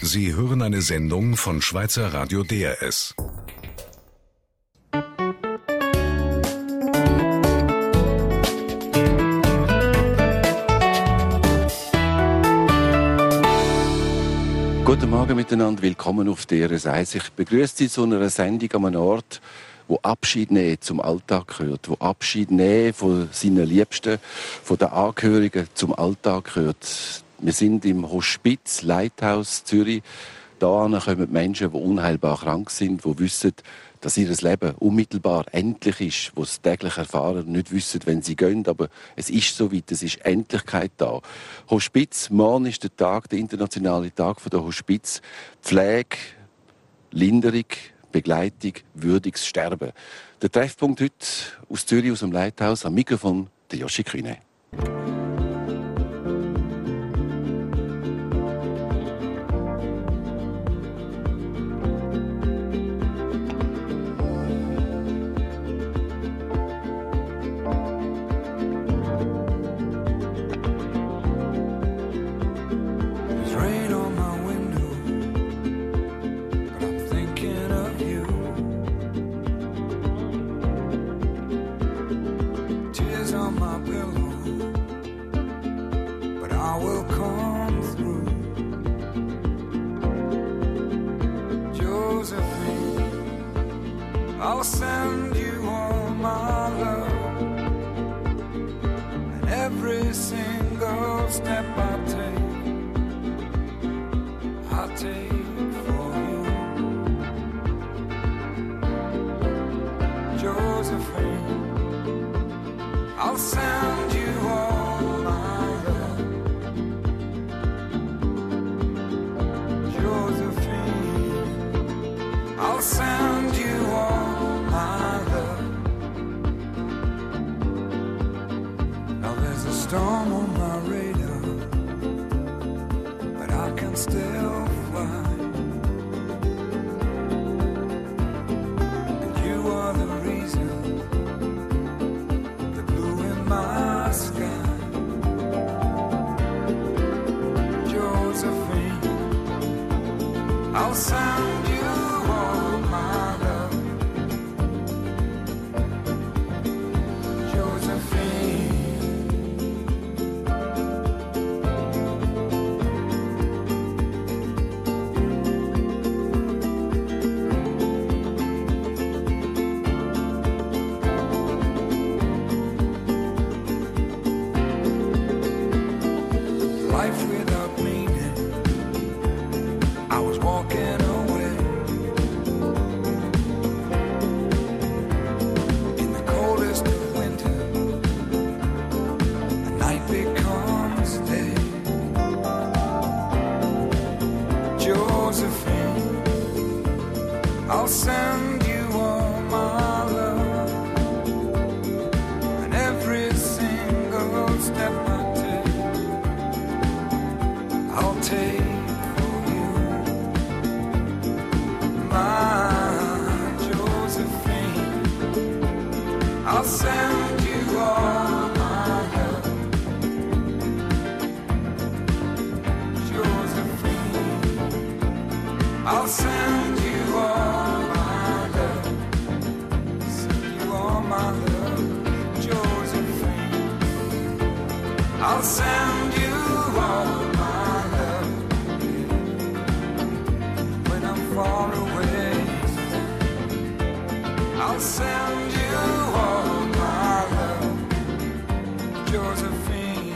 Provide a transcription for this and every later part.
Sie hören eine Sendung von Schweizer Radio DRS. Guten Morgen miteinander, willkommen auf DRS 1. Ich begrüße Sie zu einer Sendung an einem Ort, wo Abschied nehmen zum Alltag gehört, wo Abschied nehmen von seinen Liebsten, von den Angehörigen zum Alltag gehört. Wir sind im Hospiz Lighthouse Zürich. Da kommen Menschen, die unheilbar krank sind, die wissen, dass ihr Leben unmittelbar endlich ist, die es täglich erfahren, nicht wissen, wenn sie gehen, aber es ist soweit, es ist Endlichkeit da. Hospiz, morgen ist der Tag, der internationale Tag der Hospiz. Pflege, Linderung, Begleitung, würdiges Sterben. Der Treffpunkt heute aus Zürich, aus dem Lighthouse, am Mikrofon der Joshi Kühne. I'll send you all my love, and every single step I take for you. Josephine, I'll send you all my love. Josephine, I'll send you all. Storm on my radar, but I can still fly. And you are the reason, the blue in my sky. Josephine, I'll send you all my love. Josephine, life without meaning, I was walking away. In the coldest of winter, a night becomes day. Josephine, I'll send you all my love, and every single step I'll take for you, my Josephine. I'll send you all my love, Josephine. I'll send you all my love, send you all my love, Josephine. I'll send you all. Far away, I'll send you all my love, Josephine.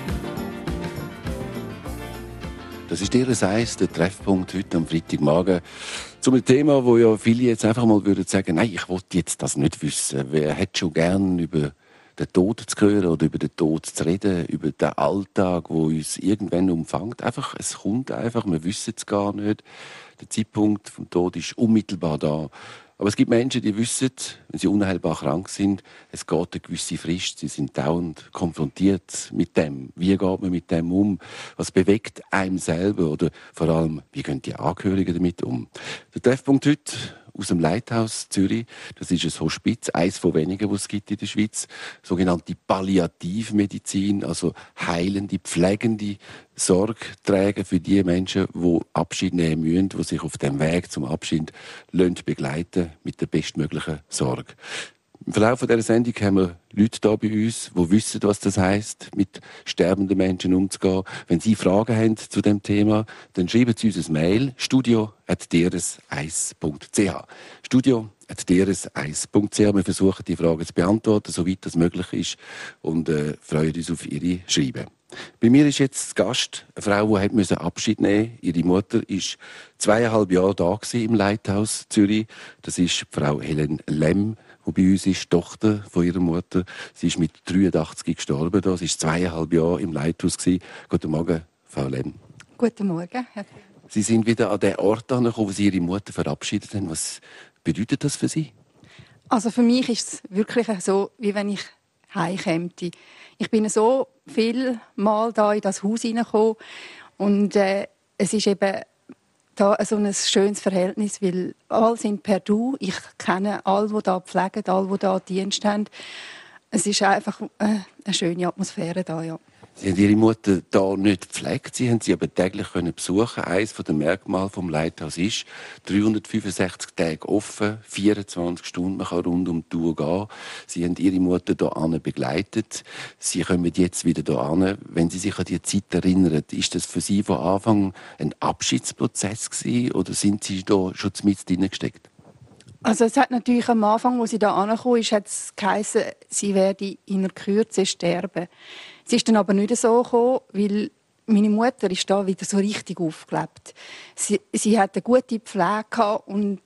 Das ist DRS 1, der Treffpunkt heute am Freitagmorgen. Zu einem Thema, wo ja viele jetzt einfach mal würden sagen, nein, ich wollte jetzt das nicht wissen. Wer hätte schon gern über den Tod zu hören oder über den Tod zu reden, über den Alltag, wo uns irgendwann umfängt. Einfach, es kommt einfach, wir wissen es gar nicht. Der Zeitpunkt vom Tod ist unmittelbar da. Aber es gibt Menschen, die wissen, wenn sie unheilbar krank sind, es geht eine gewisse Frist. Sie sind dauernd konfrontiert mit dem. Wie geht man mit dem um? Was bewegt einem selber? Oder vor allem, wie gehen die Angehörigen damit um? Der Treffpunkt heute aus dem Leithaus Zürich. Das ist ein Hospiz, eines von wenigen, die es gibt in der Schweiz. Sogenannte Palliativmedizin, also heilende, pflegende Sorge tragen für die Menschen, die Abschied nehmen müssen, die sich auf dem Weg zum Abschied begleiten mit der bestmöglichen Sorge. Im Verlauf dieser Sendung haben wir Leute hier bei uns, die wissen, was das heisst, mit sterbenden Menschen umzugehen. Wenn Sie Fragen haben zu dem Thema, dann schreiben Sie uns ein Mail, studio@drs1.ch. studio@drs1.ch. Wir versuchen, die Fragen zu beantworten, soweit das möglich ist, und freuen uns auf Ihre Schreiben. Bei mir ist jetzt Gast eine Frau, die Abschied nehmen musste. Ihre Mutter war 2,5 Jahre da im Leithaus Zürich. Das ist Frau Helen Lemm, die bei uns ist, Tochter von ihrer Mutter. Sie ist mit 83 gestorben. Da. Sie war 2,5 Jahre im Leithaus. Guten Morgen, Frau Lemm. Guten Morgen. Sie sind wieder an den Ort angekommen, wo Sie Ihre Mutter verabschiedet haben. Was bedeutet das für Sie? Also für mich ist es wirklich so, wie wenn ich heimkäme. Ich bin so viel Mal da in das Haus hineingekommen und es ist eben da so ein schönes Verhältnis, weil alle sind per Du. Ich kenne alle, die da pflegen, alle, die da Dienst haben. Es ist einfach eine schöne Atmosphäre da, ja. Sie haben Ihre Mutter da nicht gepflegt, Sie haben sie aber täglich besuchen. Eines der Merkmale vom Leithaus ist 365 Tage offen, 24 Stunden, man kann rund um die Uhr gehen. Sie haben Ihre Mutter hier begleitet. Sie kommen jetzt wieder hier hin. Wenn Sie sich an die Zeit erinnern, ist das für Sie von Anfang ein Abschiedsprozess gewesen, oder sind Sie da schon mit drin gesteckt? Also es hat natürlich am Anfang, als sie da angekommen ist, hat es geheißen, sie werde in einer Kürze sterben. Es ist dann aber nicht so gekommen, weil meine Mutter ist da wieder so richtig aufgelebt. Sie hat eine gute Pflege gehabt und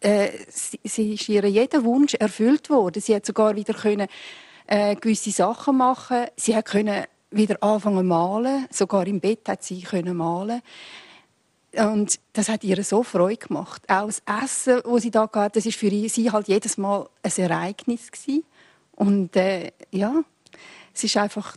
sie ist ihr jeder Wunsch erfüllt worden. Sie hat sogar wieder gewisse Sachen machen. Sie hat wieder anfangen zu malen. Sogar im Bett hat sie malen. Und das hat ihr so Freude gemacht. Auch das Essen, das sie da hatte, das war für sie halt jedes Mal ein Ereignis gewesen. Und ja, es ist einfach,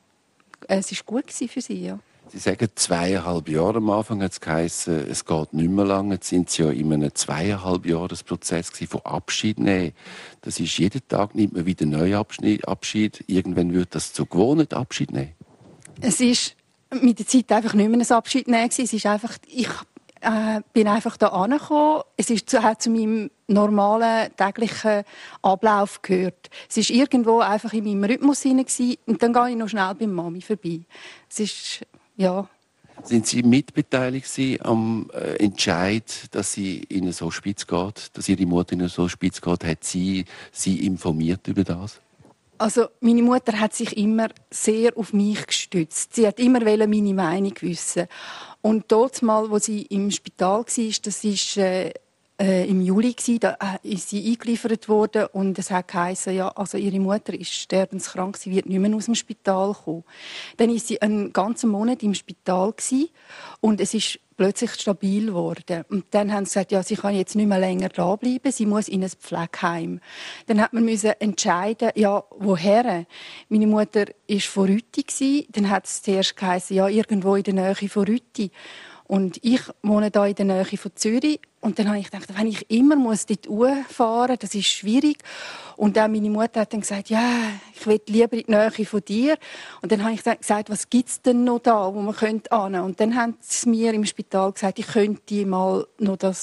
es ist gut für sie, ja. Sie sagen 2,5 Jahre am Anfang, hat es geheißen, es geht nicht mehr lange. Jetzt sind Sie ja in einem 2,5-Jahres-Prozess von Abschied nehmen. Das ist jeden Tag, nimmt man wieder neu Abschied. Irgendwann wird das zur Gewohnheit, Abschied nehmen. Es ist mit der Zeit einfach nicht mehr ein Abschied nehmen. Es ist einfach, ich bin einfach da angekommen. Hat zu meinem normalen täglichen Ablauf gehört. Es ist irgendwo einfach in meinem Rhythmus hinein und dann gehe ich noch schnell bei Mami vorbei. Es ist, ja. Sind Sie mitbeteiligt am Entscheid, dass sie in ein Hospiz geht, dass Ihre Mutter in ein Hospiz geht? Hat sie informiert über das? Also meine Mutter hat sich immer sehr auf mich gestützt. Sie hat immer meine Meinung wissen. Und dort mal, wo sie im Spital war, das war im Juli, da ist sie eingeliefert worden und es hat geheißen, ja, also ihre Mutter ist sterbenskrank, sie wird nicht mehr aus dem Spital kommen. Dann war sie einen ganzen Monat im Spital und es ist plötzlich stabil geworden. Und dann haben sie gesagt, ja, sie kann jetzt nicht mehr länger da bleiben, sie muss in ein Pflegeheim. Dann hat man entscheiden, ja, woher? Meine Mutter war von Rütti, dann hat es zuerst geheißen, ja, irgendwo in der Nähe von Rütti. Und ich wohne hier in der Nähe von Zürich. Und dann habe ich gedacht, wenn ich immer dort fahren muss, das ist schwierig. Und auch meine Mutter hat dann gesagt, ja, ich will lieber in die Nähe von dir. Und dann habe ich gesagt, was gibt es denn noch da, wo man hin könnte? Und dann haben sie mir im Spital gesagt, ich könnte mal noch das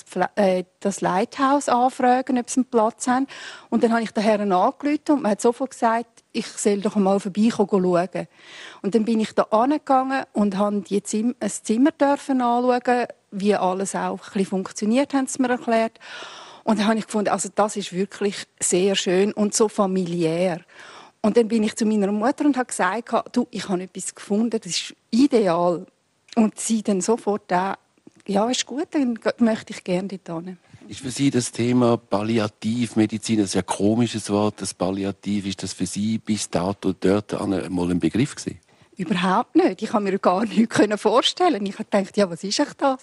Leithaus anfragen, ob sie einen Platz haben. Und dann habe ich den Herrn angerufen und man hat sofort gesagt, ich soll doch mal vorbeikommen schauen. Und dann bin ich da angegangen und durfte ein Zimmer anschauen, wie alles auch ein bisschen funktioniert, haben sie mir erklärt. Und dann habe ich gefunden, also das ist wirklich sehr schön und so familiär. Und dann bin ich zu meiner Mutter und habe gesagt, du, ich habe etwas gefunden, das ist ideal. Und sie dann sofort ja, ist gut, dann möchte ich gerne dort hin. Ist für Sie das Thema Palliativmedizin, das ist ja ein komisches Wort, das Palliativ, ist das für Sie bis dato dort einmal ein Begriff gewesen? Überhaupt nicht. Ich konnte mir gar nichts vorstellen. Ich dachte, ja, was ist das?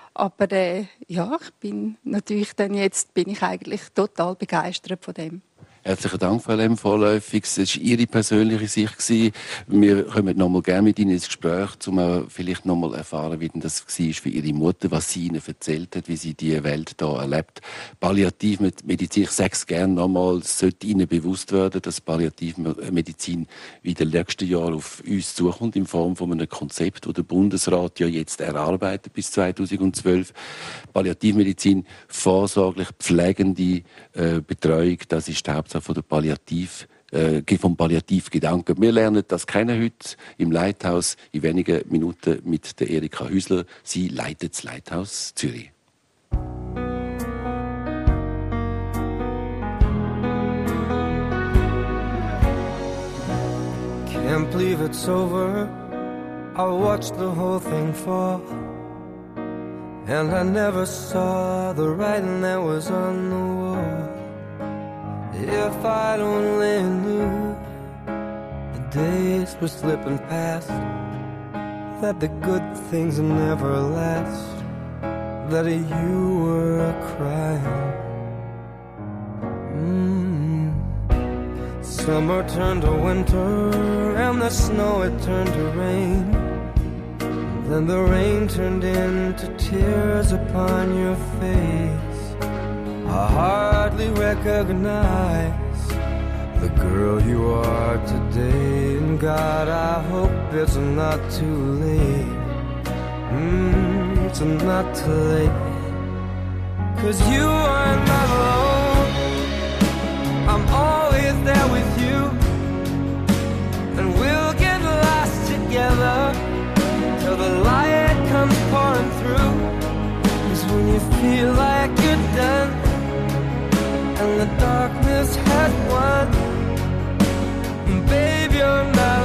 Aber ja, bin ich eigentlich total begeistert von dem. Herzlichen Dank, Frau Lem, vorläufig. Es war Ihre persönliche Sicht. Wir kommen noch mal gerne mit Ihnen ins Gespräch, um vielleicht noch mal erfahren, wie denn das war für Ihre Mutter, was sie Ihnen erzählt hat, wie sie die Welt hier erlebt. Palliativmedizin, ich sage es gerne noch mal, es sollte Ihnen bewusst werden, dass Palliativmedizin in den nächsten Jahren auf uns zukommt, in Form von einem Konzept, das der Bundesrat ja jetzt erarbeitet bis 2012. Palliativmedizin, vorsorglich pflegende Betreuung, das ist die Hauptsache von der vom Palliativgedanken. Wir lernen das kennen heute im Leithaus in wenigen Minuten mit der Erika Hüsler. Sie leitet das Leithaus Zürich. Can't believe it's over. I watched the whole thing fall, and I never saw the writing that was on the wall. If I'd only knew the days were slipping past, that the good things never last, that you were crying. Summer turned to winter, and the snow it turned to rain. Then the rain turned into tears upon your face. I hardly recognize the girl you are today. And God, I hope it's not too late. It's not too late. 'Cause you are not alone. I'm always there with you, and we'll get lost together till the light comes pouring through. 'Cause when you feel like you're done and the darkness has won, babe, you're not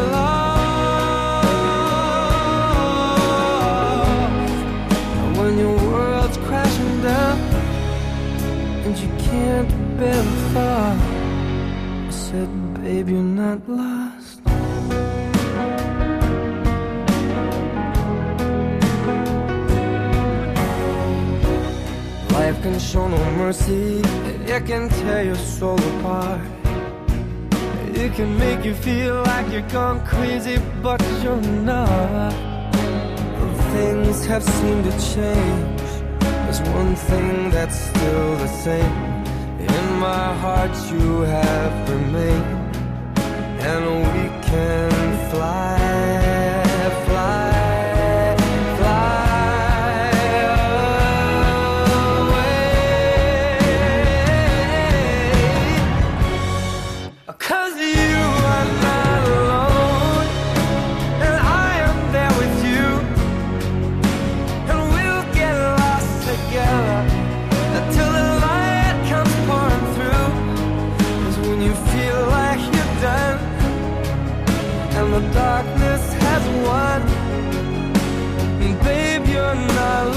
lost. And when your world's crashing down and you can't bear the thought, I said, babe, you're not lost. Life can show no mercy, it can tear your soul apart. It can make you feel like you're gone crazy, but you're not. Things have seemed to change. There's one thing that's still the same. In my heart you have remained, and we can fly, fly. The darkness has won, babe, you're not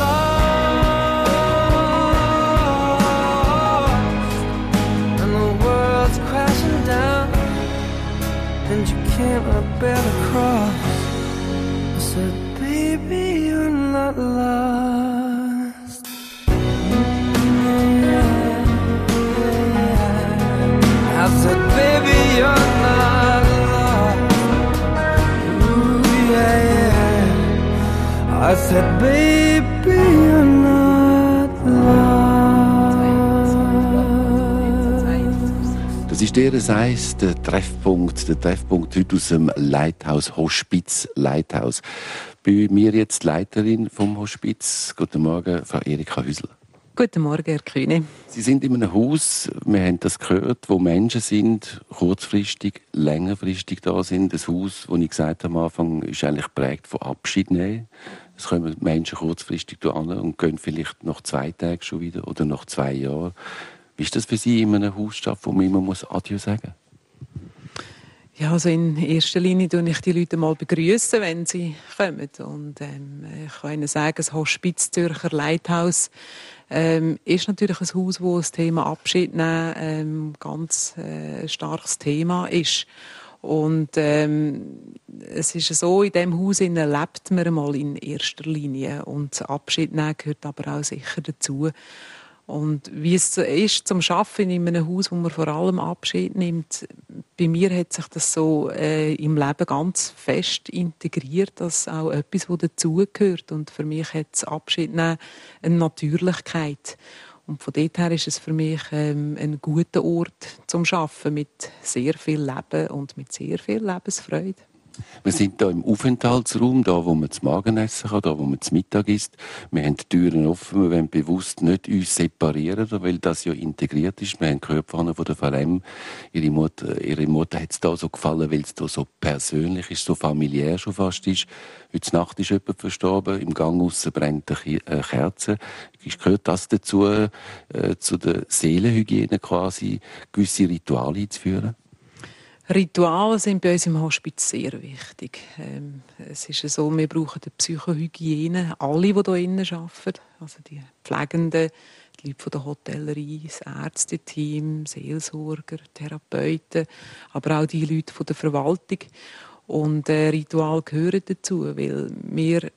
lost. And the world's crashing down, and you cannot bear the cross. I said, baby, you're not lost. I said, baby, you're not I said, baby, you're not lost. Das ist der Eis, der Treffpunkt heute aus dem Leithaus, Hospiz Leithaus. Bei mir jetzt die Leiterin vom Hospiz. Guten Morgen, Frau Erika Hüsler. Guten Morgen, Herr Kühne. Sie sind in einem Haus, wir haben das gehört, wo Menschen sind, kurzfristig, längerfristig da sind. Das Haus, das ich gesagt habe am Anfang, ist eigentlich geprägt von Abschied nehmen. Es kommen Menschen kurzfristig an und gehen vielleicht nach 2 Tagen schon wieder oder nach 2 Jahren. Wie ist das für Sie in einem Haus, wo man immer Adieu sagen muss? Ja, also in erster Linie begrüße ich die Leute mal begrüßen, wenn sie kommen. Und ich kann Ihnen sagen, das Hospiz Zürcher Leithaus ist natürlich ein Haus, wo das Thema Abschied nehmen ganz starkes Thema ist. Und es ist so, in diesem Haus lebt man mal in erster Linie. Und Abschied nehmen gehört aber auch sicher dazu. Und wie es ist zum Arbeiten in einem Haus, wo man vor allem Abschied nimmt, bei mir hat sich das so im Leben ganz fest integriert, dass auch etwas, das dazugehört. Und für mich hat das Abschied nehmen eine Natürlichkeit. Und von dort her ist es für mich ein guter Ort zum Arbeiten mit sehr viel Leben und mit sehr viel Lebensfreude. Wir sind hier im Aufenthaltsraum, da wo man zu Magen essen kann, da wo man zu Mittag isst. Wir haben die Türen offen, wir wollen bewusst nicht uns separieren, weil das ja integriert ist. Wir haben gehört von der Farem, ihre Mutter hat es da so gefallen, weil es da so persönlich ist, so familiär schon fast ist. Heute Nacht ist jemand verstorben, im Gang aussen brennt eine Kerze. Gehört das dazu, zu der Seelenhygiene quasi, gewisse Rituale einzuführen? Rituale sind bei uns im Hospiz sehr wichtig. Es ist so, wir brauchen die Psychohygiene, alle, die hier innen arbeiten, also die Pflegenden, die Leute von der Hotellerie, das Ärzteteam, Seelsorger, Therapeuten, aber auch die Leute von der Verwaltung. Und Ritual gehören dazu, weil wir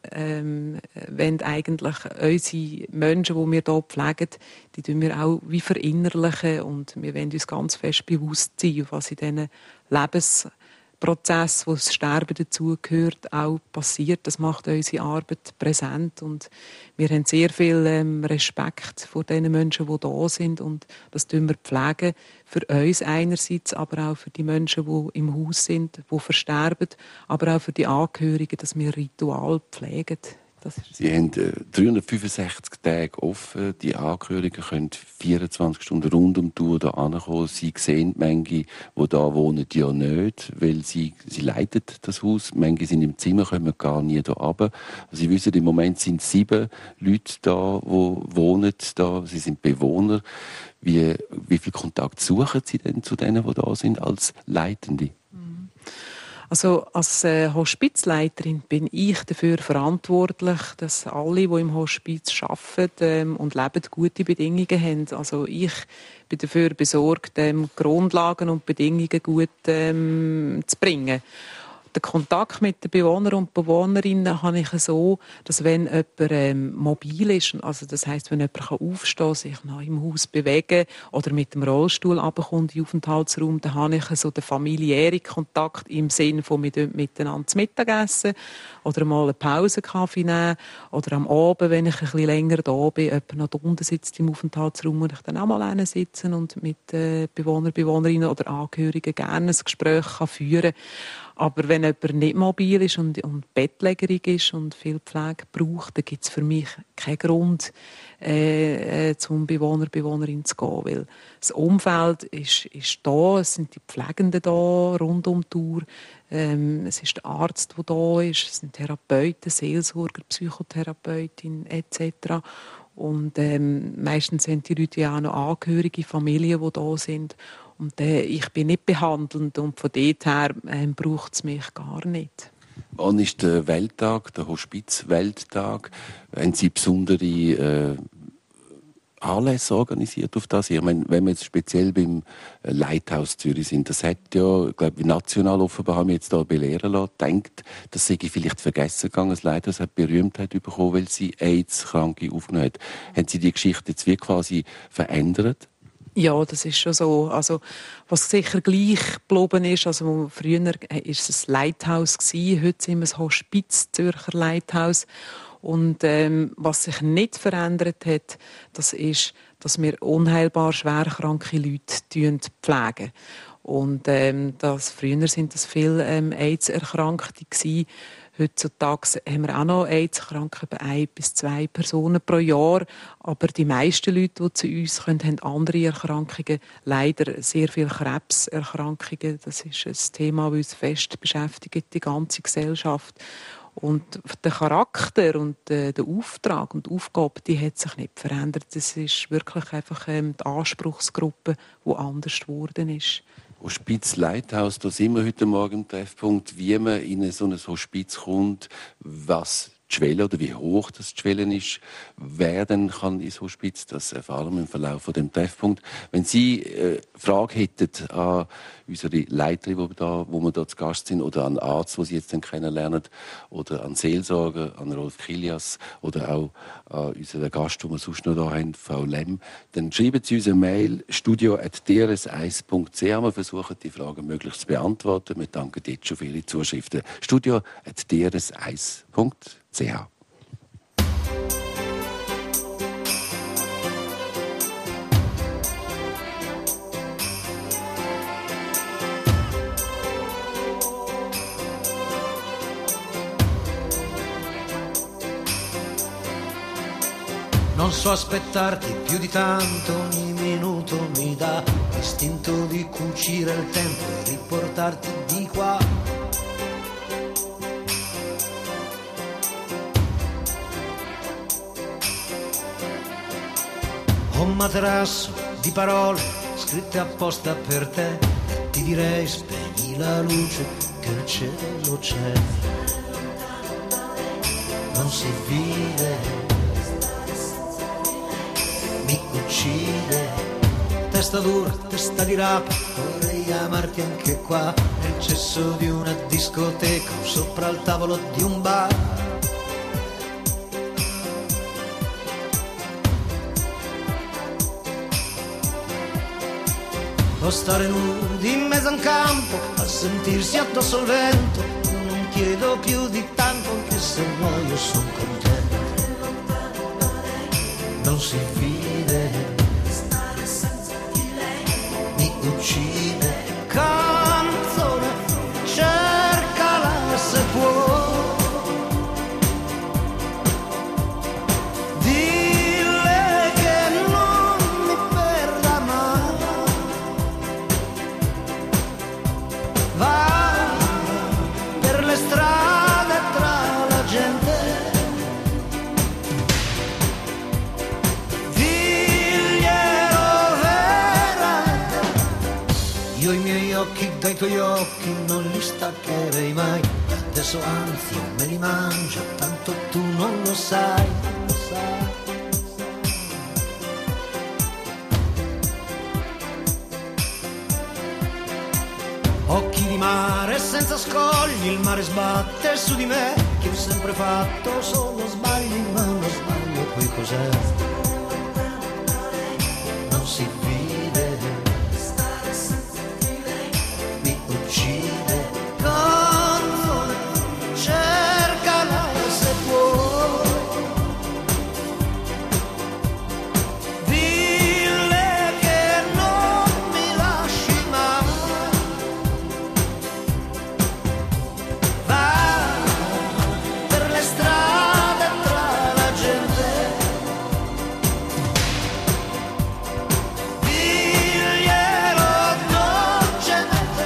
wollen eigentlich unsere Menschen, die wir hier pflegen, die tun wir auch wie verinnerlichen und wir wollen uns ganz fest bewusst sein, was in diesen Lebensprozess, wo das Sterben dazugehört, auch passiert. Das macht unsere Arbeit präsent und wir haben sehr viel Respekt vor den Menschen, die da sind und das tun wir pflegen für uns einerseits, aber auch für die Menschen, die im Haus sind, die versterben, aber auch für die Angehörigen, dass wir Ritual pflegen. Sie haben 365 Tage offen. Die Angehörigen können 24 Stunden rund um die Tour hier ankommen. Sie sehen manche, die da wohnen, ja nicht, weil sie leiten das Haus. Manche sind im Zimmer, kommen gar nie hier runter. Also Sie wissen, im Moment sind 7 Leute da, die wohnen da. Sie sind Bewohner. Wie viel Kontakt suchen Sie denn zu denen, die da sind, als Leitende? Also als Hospizleiterin bin ich dafür verantwortlich, dass alle, die im Hospiz arbeiten und leben, gute Bedingungen haben. Also ich bin dafür besorgt, Grundlagen und Bedingungen gut zu bringen. Den Kontakt mit den Bewohnern und Bewohnerinnen habe ich so, dass wenn jemand mobil ist, also das heisst, wenn jemand aufstehen kann, sich noch im Haus bewegen oder mit dem Rollstuhl runterkommt in den Aufenthaltsraum, dann habe ich so den familiären Kontakt im Sinne von wir miteinander zu Mittag essen oder mal eine Pausenkaffee nehmen oder am Abend, wenn ich ein bisschen länger da bin, jemand noch da unten sitzt im Aufenthaltsraum und ich dann auch mal sitzen und mit Bewohnerinnen oder Angehörigen gerne ein Gespräch führen kann. Aber wenn jemand nicht mobil ist und bettlägerig ist und viel Pflege braucht, dann gibt es für mich keinen Grund, zum Bewohnerin zu gehen. Weil das Umfeld ist da, es sind die Pflegenden da rund um die Tour, es ist der Arzt, der da ist, es sind Therapeuten, Seelsorger, Psychotherapeutin etc. Und meistens sind die Leute ja auch noch Angehörige, Familien, die da sind. Und ich bin nicht behandelnd und von dort her braucht es mich gar nicht. Wann ist der Welttag, der Hospiz-Welttag? Haben Sie besondere Anlässe organisiert auf das? Ich meine, wenn wir jetzt speziell beim Leithaus Zürich sind, das hat ja, ich glaube, national offenbar haben wir jetzt da belehren lassen, denkt, das sei vielleicht vergessen gegangen. Das Leithaus hat Berühmtheit bekommen, weil sie AIDS-Kranke aufgenommen hat. Haben Sie die Geschichte jetzt wie quasi verändert? Ja, das ist schon so. Also, was sicher gleich geblieben ist, also früher war es ein Leithaus gewesen, heute sind wir ein Hospiz, Zürcher Leithaus. Und was sich nicht verändert hat, das ist, dass wir unheilbar schwerkranke Leute pflegen. Und früher sind das viele AIDS-Erkrankte gewesen. Heutzutage haben wir auch noch AIDS-Kranke bei 1 bis 2 Personen pro Jahr. Aber die meisten Leute, die zu uns kommen, haben andere Erkrankungen. Leider sehr viele Krebserkrankungen. Das ist ein Thema, das uns fest beschäftigt, die ganze Gesellschaft. Und der Charakter und der Auftrag und die Aufgabe, die hat sich nicht verändert. Das ist wirklich einfach die Anspruchsgruppe, die anders geworden ist. Hospiz-Leithaus, da sind wir heute Morgen im Treffpunkt, wie man in so ein Hospiz kommt, was die Schwelle oder wie hoch das die Schwelle ist, wer dann kann ins Hospiz, das erfahren wir im Verlauf von dem Treffpunkt. Wenn Sie Frage hätten an unsere Leiterin, wo wir da zu Gast sind, oder an Arzt, wo Sie jetzt dann kennenlernen, oder an Seelsorger, an Rolf Kilias, oder auch an unseren Gast, den wir sonst noch da haben, Frau Lemm, dann schreiben Sie uns eine Mail, studio@drs1.ch. Wir versuchen, die Fragen möglichst zu beantworten. Wir danken jetzt schon für Ihre Zuschriften. studio@drs1.ch. Non so aspettarti più di tanto, ogni minuto mi dà l'istinto di cucire il tempo e riportarti di qua. Ho un materasso di parole scritte apposta per te, ti direi spegni la luce che il cielo c'è. Non si vive, mi uccide, testa dura, testa di rapa, vorrei amarti anche qua, nel cesso di una discoteca o sopra il tavolo di un bar. O stare nudi in mezzo a un campo, a sentirsi addosso al vento, non chiedo più di tanto, anche se muoio son contento. Non si vide, mi uccide, canzone, cercala se può. Dille che non mi perda mai. Va per le strade tra la gente, io i miei occhi dai tuoi occhi non li staccherei mai, adesso anzi me li mangio, tanto tu non lo sai, non lo sai. Occhi di mare senza scogli, il mare sbatte su di me, che ho sempre fatto solo sbagli, ma uno sbaglio poi cos'è? Non si vide, mi uccide, canzone, cercala se puoi. Dille che non mi lasci mai. Va per le strade tra la gente, diglielo dolcemente.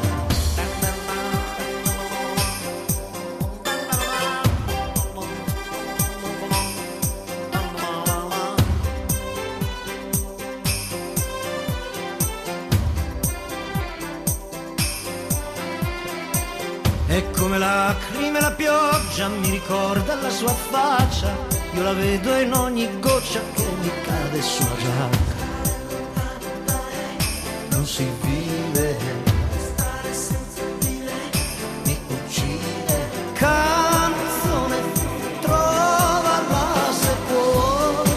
E come lacrime la pioggia mi ricorda la sua faccia, io la vedo in ogni goccia che mi cade sulla giacca. Non si vive, mi uccide, canzone, trovala se puoi.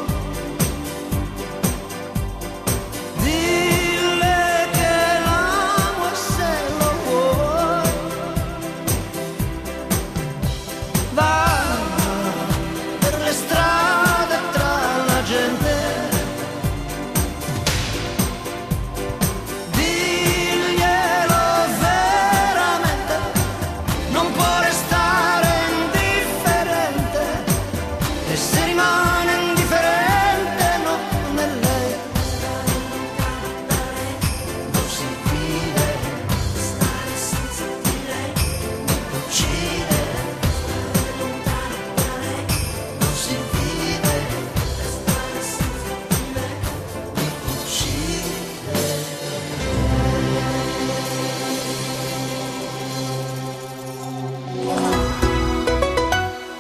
Dille che l'amo e se lo vuoi. Va per le strade tra la gente, diglielo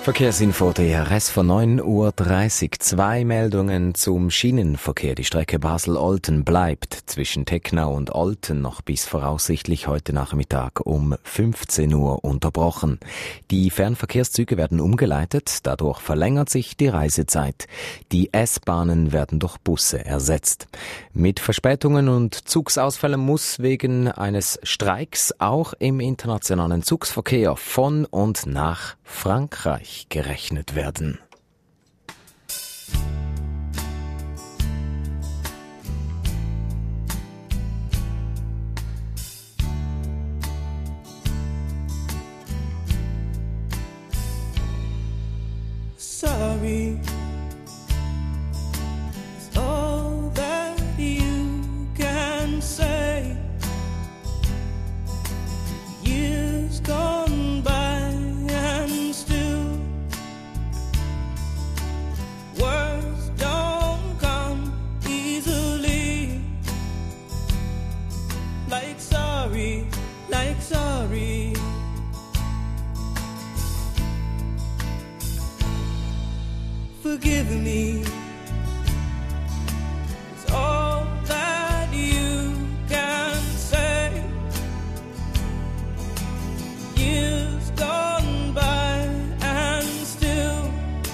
Verkehrsinfo DRS von 9:30 Uhr. 2 Meldungen zum Schienenverkehr. Die Strecke Basel-Olten bleibt zwischen Tecknau und Olten noch bis voraussichtlich heute Nachmittag um 15 Uhr unterbrochen. Die Fernverkehrszüge werden umgeleitet, dadurch verlängert sich die Reisezeit. Die S-Bahnen werden durch Busse ersetzt. Mit Verspätungen und Zugsausfällen muss wegen eines Streiks auch im internationalen Zugsverkehr von und nach Frankreich gerechnet werden. Sorry, it's all that you can say. Years gone by and still words don't come easily. Like sorry, like sorry. Forgive me. It's all that you can say. Years gone by and still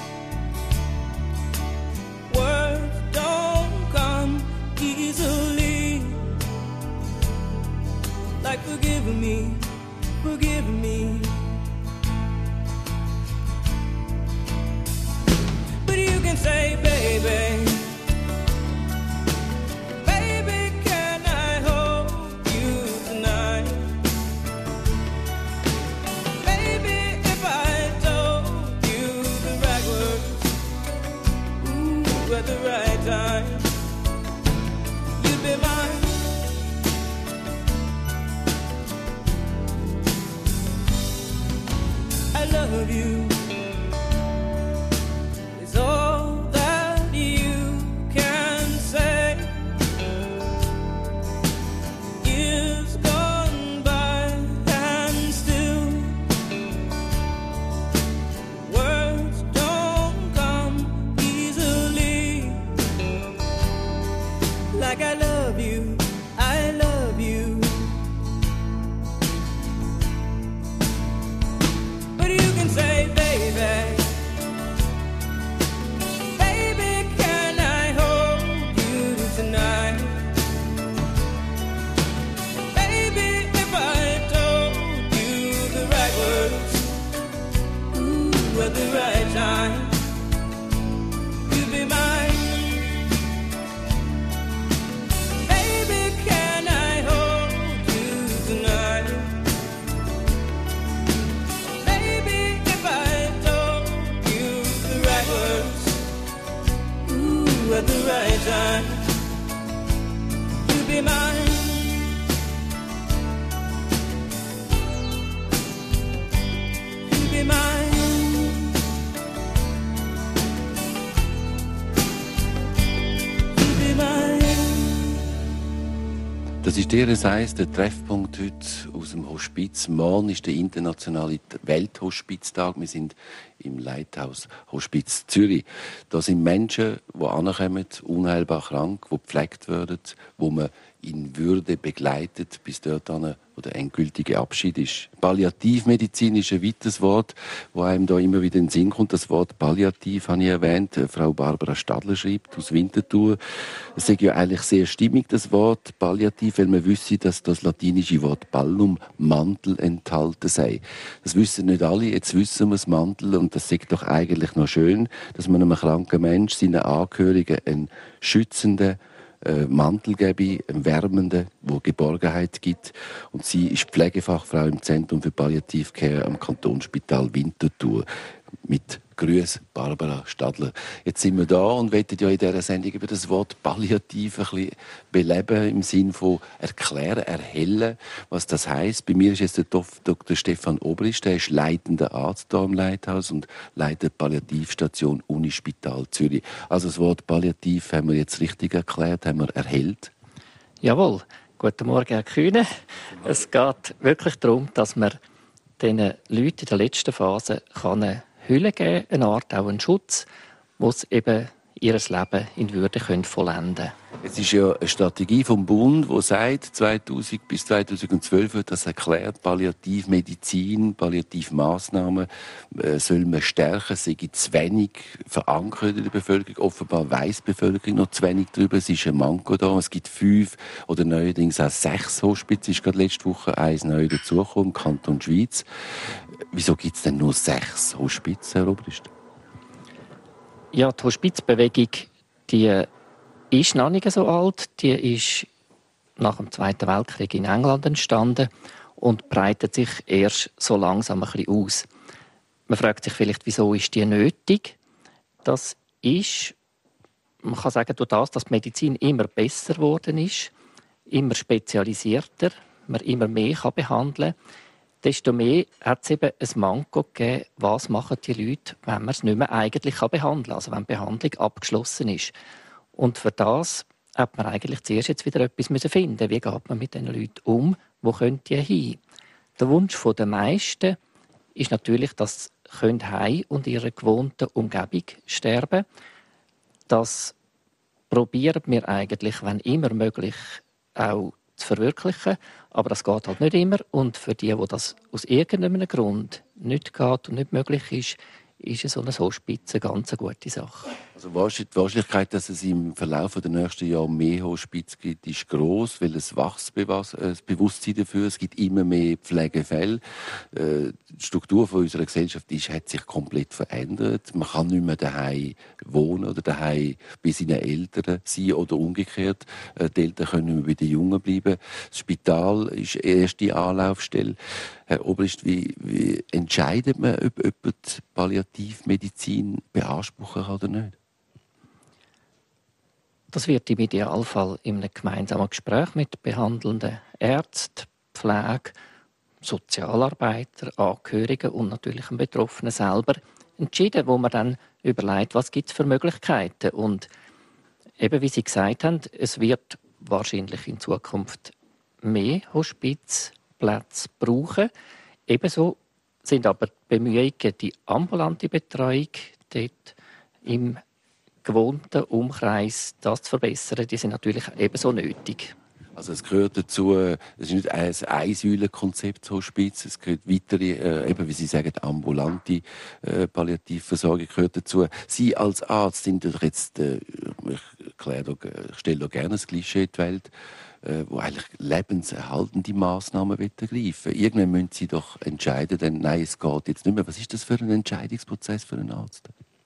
words don't come easily. Like forgive me, forgive me. But you can say, baby, baby, can I hold you tonight? Baby, if I told you the right words, ooh, at the right time, you'd be mine. I love you. It's all that you can say. Years gone by and still words don't come easily. Like I love you, I love you. But you can say, baby, baby, can I hold you tonight? Baby, if I told you the right words, ooh, at the right time, you'd be mine. Baby, can I hold you tonight? Baby, if I told you the right words, ooh, at the right time, you'd be mine. You'd be mine. You'd be mine. Das ist DRS1, der Treffpunkt heute aus dem Hospiz. Morgen ist der internationale Welthospiztag. Wir sind im Lighthouse Hospiz Zürich. Da sind Menschen, die ankommen, unheilbar krank, die gepflegt werden, wo man in Würde begleitet, bis dort an, wo der endgültige Abschied ist. Palliativmedizin ist ein weiteres Wort, wo einem da immer wieder in den Sinn kommt. Das Wort Palliativ habe ich erwähnt. Frau Barbara Stadler schreibt aus Winterthur. Es ist ja eigentlich sehr stimmig, das Wort Palliativ, weil man wüsste, dass das latinische Wort Pallum, Mantel, enthalten sei. Das wissen nicht alle, jetzt wissen wir es, Mantel, und das ist doch eigentlich noch schön, dass man einem kranken Mensch, seinen Angehörigen, einen schützenden Mantel gebe, einen wärmenden, der Geborgenheit gibt. Und sie ist Pflegefachfrau im Zentrum für Palliativcare am Kantonsspital Winterthur. Mit Grüß, Barbara Stadler. Jetzt sind wir da und wollen ja in dieser Sendung über das Wort Palliativ ein bisschen beleben, im Sinne von erklären, erhellen, was das heisst. Bei mir ist jetzt der Dr. Stefan Obrist, der ist leitender Arzt hier im Lighthouse und leitet Palliativstation Unispital Zürich. Also das Wort Palliativ haben wir jetzt richtig erklärt, haben wir erhellt. Jawohl. Guten Morgen, Herr Kühne. Es geht wirklich darum, dass man diesen Leuten in der letzten Phase eine Hülle geben, eine Art auch einen Schutz, wo sie eben ihr Leben in Würde vollenden können. Es ist ja eine Strategie vom Bund, die sagt, 2000 bis 2012 wird das erklärt, Palliativmedizin, Palliativmaßnahmen soll man stärken, es sei zu wenig verankert in der Bevölkerung. Offenbar weiss die Bevölkerung noch zu wenig darüber. Es ist ein Manko da. Es gibt 5 oder neuerdings auch 6 Hospiz. Es ist gerade letzte Woche eins neu dazugekommen im Kanton Schweiz. Wieso gibt es denn nur 6 Hospiz, Herr Obrist? Ja, die Hospizbewegung, die ist noch nicht so alt. Die ist nach dem Zweiten Weltkrieg in England entstanden und breitet sich erst so langsam ein bisschen aus. Man fragt sich vielleicht, wieso ist die nötig? Das ist, man kann sagen, durch das, dass die Medizin immer besser geworden ist, immer spezialisierter, man immer mehr behandeln kann, desto mehr hat es eben ein Manko gegeben, was machen die Leute, wenn man es nicht mehr eigentlich behandeln kann, also wenn die Behandlung abgeschlossen ist. Und für das hat man eigentlich zuerst jetzt wieder etwas finden müssen. Wie geht man mit den Leuten um? Wo können die hin? Der Wunsch der meisten ist natürlich, dass sie heim und in ihrer gewohnten Umgebung sterben. Das probieren wir eigentlich, wenn immer möglich, auch zu verwirklichen. Aber das geht halt nicht immer. Und für die, wo das aus irgendeinem Grund nicht geht und nicht möglich ist so ein Hospiz eine ganz gute Sache. Also die Wahrscheinlichkeit, dass es im Verlauf der nächsten Jahre mehr Hospiz gibt, ist gross, weil es wächst das Bewusstsein dafür. Es gibt immer mehr Pflegefälle. Die Struktur unserer Gesellschaft hat sich komplett verändert. Man kann nicht mehr daheim wohnen oder daheim bei seinen Eltern sein oder umgekehrt. Die Eltern können nicht mehr bei den Jungen bleiben. Das Spital ist die erste Anlaufstelle. Herr Obrist, wie entscheidet man, ob jemand Palliativmedizin beanspruchen kann oder nicht? Das wird im Idealfall in einem gemeinsamen Gespräch mit behandelnden Ärzten, Pflege, Sozialarbeiter, Angehörigen und natürlich dem Betroffenen selber entschieden, wo man dann überlegt, was gibt es für Möglichkeiten. Und eben, wie Sie gesagt haben, es wird wahrscheinlich in Zukunft mehr Hospizplätze brauchen. Ebenso sind aber die Bemühungen, die ambulante Betreuung dort im gewohnten Umkreis das zu verbessern, die sind natürlich ebenso nötig. Also es gehört dazu, es ist nicht ein Einsäulenkonzept Hospiz, es gehört weitere, eben wie Sie sagen, ambulante Palliativversorgung gehört dazu. Sie als Arzt sind doch jetzt, ich stelle da gerne das Klischee in die Welt, wo eigentlich lebenserhaltende Massnahmen ergreifen. Irgendwann müssen Sie doch entscheiden, denn nein, es geht jetzt nicht mehr. Was ist das für ein Entscheidungsprozess für einen Arzt?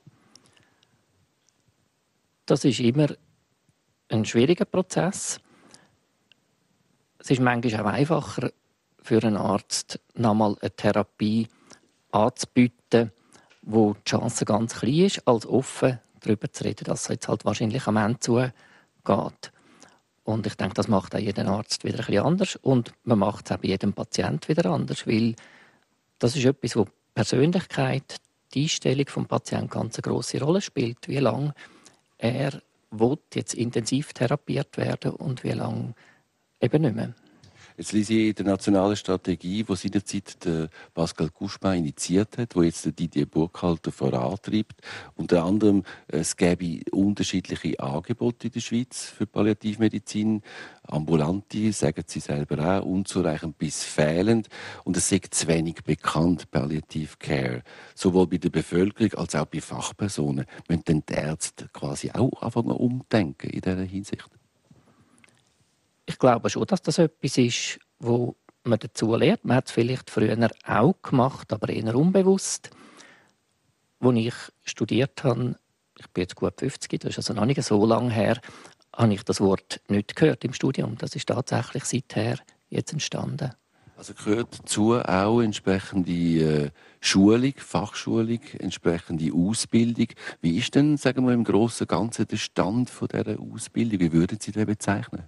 Das ist immer ein schwieriger Prozess. Es ist manchmal auch einfacher für einen Arzt, nochmal eine Therapie anzubieten, wo die Chance ganz klein ist, als offen darüber zu reden, dass es jetzt halt wahrscheinlich am Ende zugeht. Und ich denke, das macht auch jeden Arzt wieder ein bisschen anders. Und man macht es auch bei jedem Patienten wieder anders, weil das ist etwas, wo Persönlichkeit, die Einstellung des Patienten ganz eine grosse Rolle spielt. Wie lange er will jetzt intensiv therapiert werden und wie lange eben nicht mehr. Jetzt lese ich in der nationalen Strategie, die seinerzeit der Pascal Couchepin initiiert hat, wo jetzt der Didier Burkhalter vorantreibt. Unter anderem, es gäbe unterschiedliche Angebote in der Schweiz für Palliativmedizin. Ambulante, sagen Sie selber auch, unzureichend bis fehlend. Und es sei zu wenig bekannt, Palliative Care. Sowohl bei der Bevölkerung als auch bei Fachpersonen. Müssen denn die Ärzte quasi auch anfangen umdenken in dieser Hinsicht? Ich glaube schon, dass das etwas ist, wo man dazu lernt. Man hat es vielleicht früher auch gemacht, aber eher unbewusst. Als ich studiert habe, ich bin jetzt gut 50, das ist also noch nicht so lange her, habe ich das Wort nicht gehört im Studium. Das ist tatsächlich seither jetzt entstanden. Also gehört dazu auch entsprechende Schulung, Fachschulung, entsprechende Ausbildung. Wie ist denn, sagen wir, im Großen und Ganzen der Stand dieser Ausbildung? Wie würden Sie den bezeichnen?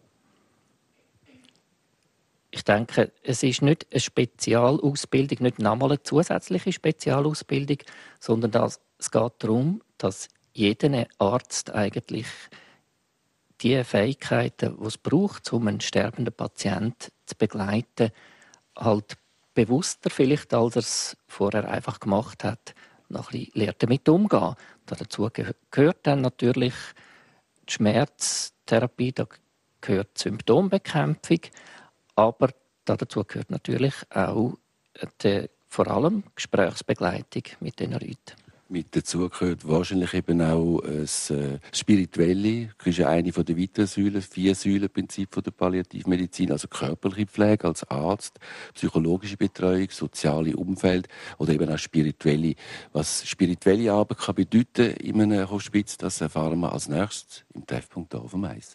Ich denke, es ist nicht eine Spezialausbildung, nicht nochmal eine zusätzliche Spezialausbildung, sondern es geht darum, dass jeder Arzt eigentlich die Fähigkeiten, die es braucht, um einen sterbenden Patienten zu begleiten, halt bewusster vielleicht, als er es vorher einfach gemacht hat, noch ein bisschen lernt damit umgehen. Dazu gehört dann natürlich die Schmerztherapie, da gehört die Symptombekämpfung, aber dazu gehört natürlich auch vor allem Gesprächsbegleitung mit den Leuten. Mit dazu gehört wahrscheinlich eben auch das Spirituelle. Das ist ja eine der weiteren Säulen, 4 Säulenprinzip der Palliativmedizin, also körperliche Pflege als Arzt, psychologische Betreuung, soziale Umfeld oder eben auch spirituelle. Was spirituelle Arbeit kann bedeuten in einem Hospiz, das erfahren wir als nächstes im Treffpunkt hier auf dem Eis.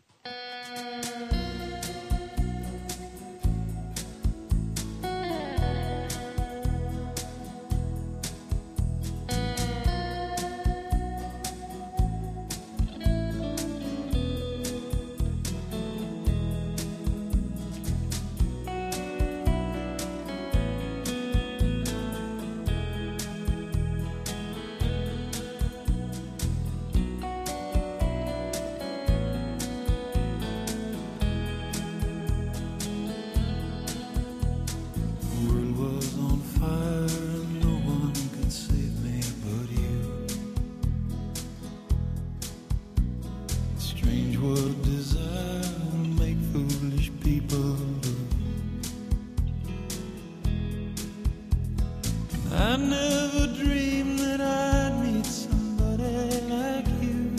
I never dreamed that I'd meet somebody like you,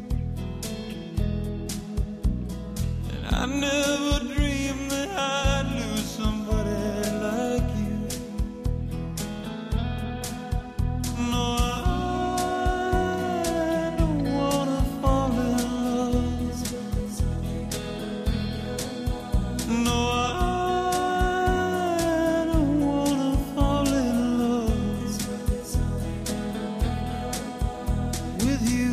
and I never dreamed that I'd lose somebody like you. No, I don't wanna fall in love. No, I don't wanna fall in love with you.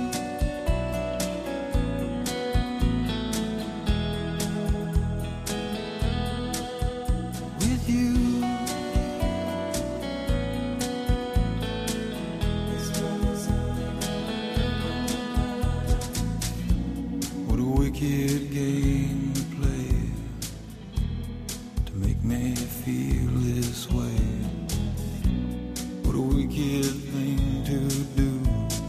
With you. What a wicked game to play to make me feel this way. What a wicked thing to do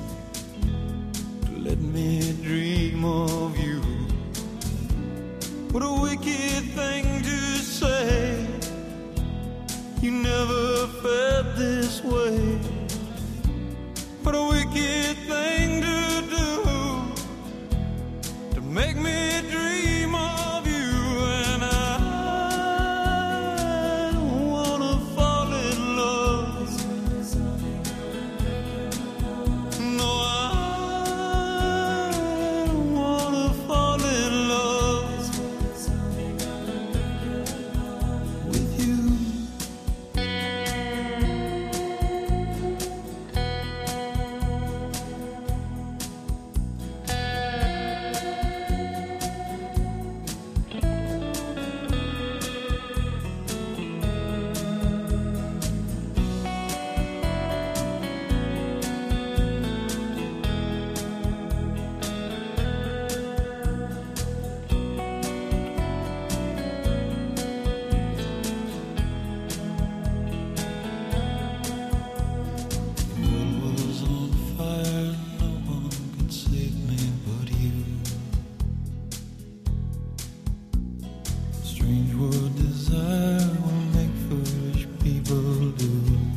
to let me dream of you. What a wicked thing to say. You never felt this way. What a wicked thing to do to make me dream of you. And I don't wanna fall in love. No, I don't wanna fall in love with you. The world was on fire, no one could save me but you. Strange what desire will make foolish people do.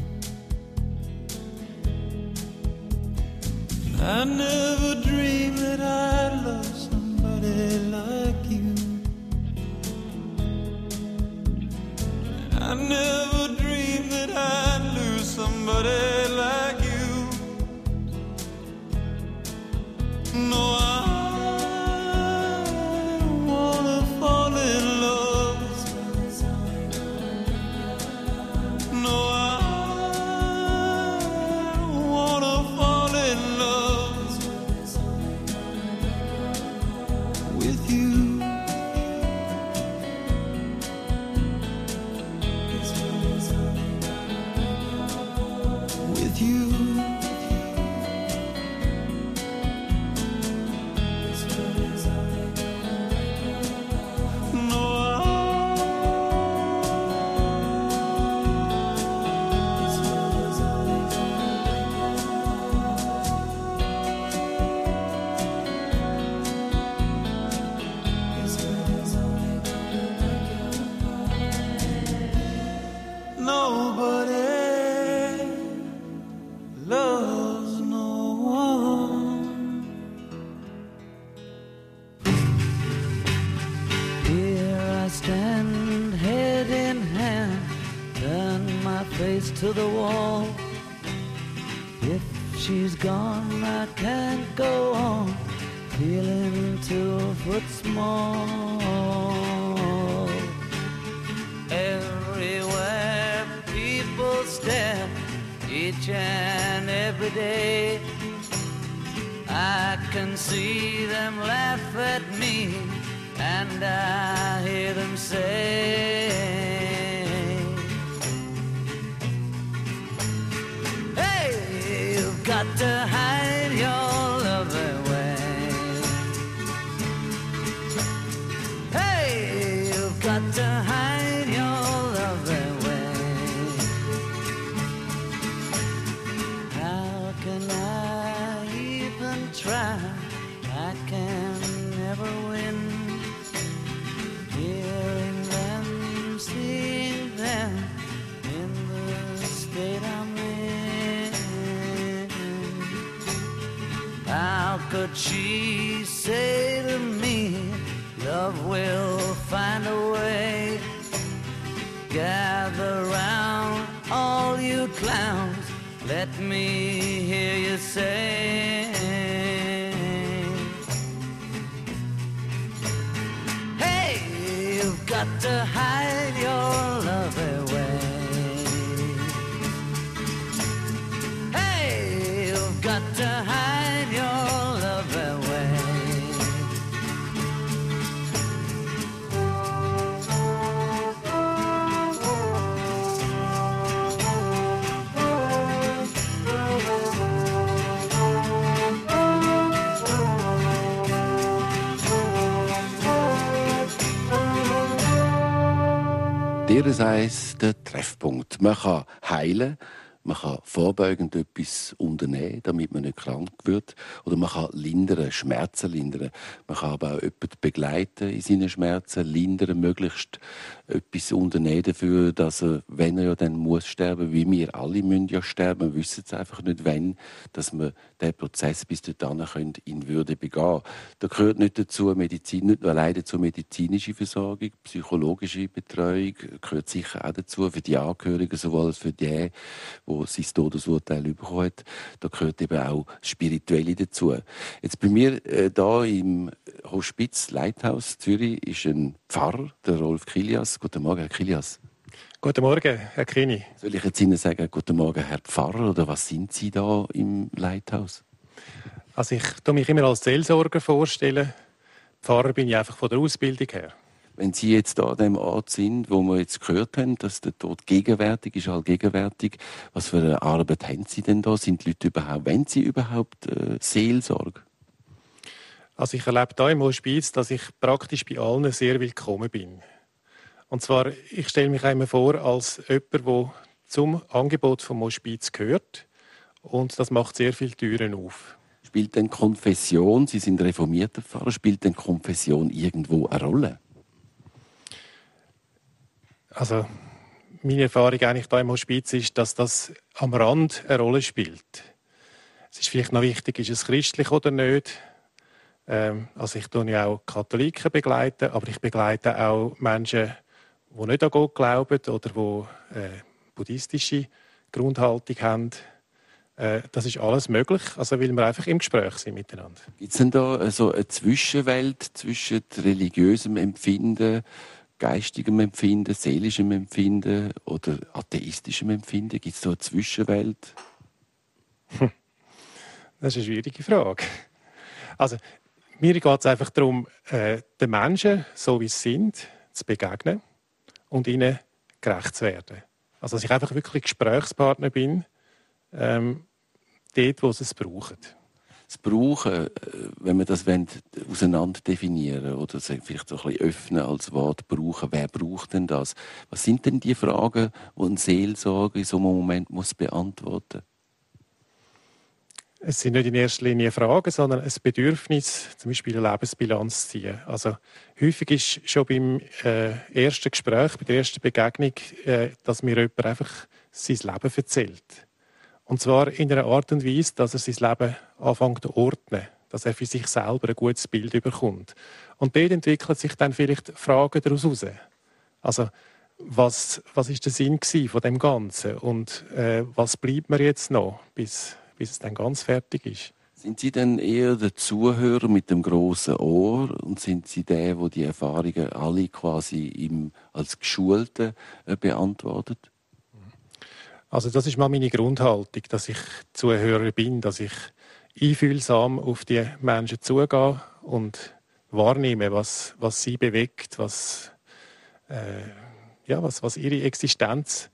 I never dreamed that I'd love somebody like you. I never dreamed that I'd lose somebody like you. No, I don't wanna fall in love. No, I don't wanna fall in love with you. With you. to the wall. If she's gone, I can't go on, feeling 2 foot small. Everywhere people stare, each and every day, I can see them laugh at me, and I hear them say, hey, you've got to hide your love away. Hey, you've got to hide your love away. How can I even try? I can never win. Hearing them, seeing them in the state I'm in. How could she say to me, love will find a way? Gather round, all you clowns, let me hear you say, hey, you've got to hide your love away. Hey, you've got to hide your love away. Dir eins der Treffpunkt. Man kann heilen, man kann vorbeugend etwas unternehmen, damit man nicht krank wird. Oder man kann lindern, Schmerzen lindern. Man kann aber auch jemanden begleiten in seinen Schmerzen, lindern, möglichst etwas unternehmen dafür, dass er, wenn er ja dann muss sterben, wie wir alle müssen ja sterben, wir wissen es einfach nicht, wenn, dass wir den Prozess bis dorthin in Würde begehen. Da gehört nicht dazu Medizin, nicht nur allein dazu medizinische Versorgung, psychologische Betreuung, gehört sicher auch dazu für die Angehörigen, sowohl als für die sein Todesurteil bekommen hat. Da gehört eben auch das Spirituelle dazu. Jetzt bei mir da im Hospiz Lighthouse Zürich ist ein Pfarrer, der Rolf Kilias. Guten Morgen, Herr Kilias. Guten Morgen, Herr Kini. Soll ich jetzt Ihnen sagen, guten Morgen, Herr Pfarrer, oder was sind Sie da im Lighthouse? Also ich tue mich immer als Seelsorger vorstellen. Pfarrer bin ich einfach von der Ausbildung her. Wenn Sie jetzt da an dem Ort sind, wo wir jetzt gehört haben, dass der Tod gegenwärtig ist, allgegenwärtig, was für eine Arbeit haben Sie denn da? Sind die Leute überhaupt, wenn Sie überhaupt Seelsorge? Also ich erlebe hier im Hospiz, dass ich praktisch bei allen sehr willkommen bin. Und zwar, ich stelle mich einmal vor als jemand, der zum Angebot vom Hospiz gehört. Und das macht sehr viele Türen auf. Spielt denn Konfession, Sie sind reformierter Pfarrer, spielt denn Konfession irgendwo eine Rolle? Also meine Erfahrung eigentlich hier im Hospiz ist, dass das am Rand eine Rolle spielt. Es ist vielleicht noch wichtig, ist es christlich oder nicht. Also ich begleite ja auch Katholiken, aber ich begleite auch Menschen, die nicht an Gott glauben oder die buddhistische Grundhaltung haben. Das ist alles möglich, also weil wir einfach im Gespräch sind miteinander. Gibt es denn da so eine Zwischenwelt zwischen religiösem Empfinden, geistigem Empfinden, seelischem Empfinden oder atheistischem Empfinden? Gibt es da eine Zwischenwelt? Das ist eine schwierige Frage. Also, mir geht es einfach darum, den Menschen, so wie sie sind, zu begegnen und ihnen gerecht zu werden. Also, dass ich einfach wirklich Gesprächspartner bin, dort, wo sie es brauchen. Das Brauchen, wenn wir das auseinander definieren oder vielleicht so ein bisschen öffnen als Wort brauchen, wer braucht denn das? Was sind denn die Fragen, die ein Seelsorger in so einem Moment muss beantworten muss? Es sind nicht in erster Linie Fragen, sondern ein Bedürfnis, zum Beispiel eine Lebensbilanz zu ziehen. Also, häufig ist schon beim ersten Gespräch, bei der ersten Begegnung, dass mir jemand einfach sein Leben erzählt. Und zwar in einer Art und Weise, dass er sein Leben anfängt zu ordnen, dass er für sich selber ein gutes Bild bekommt. Und dort entwickeln sich dann vielleicht Fragen daraus heraus. Also, was ist der Sinn von dem Ganzen und was bleibt mir jetzt noch, bis es dann ganz fertig ist. Sind Sie denn eher der Zuhörer mit dem grossen Ohr und sind Sie der, der die Erfahrungen alle quasi als Geschulte beantwortet? Also das ist mal meine Grundhaltung, dass ich Zuhörer bin, dass ich einfühlsam auf die Menschen zugehe und wahrnehme, was sie bewegt, was ihre Existenz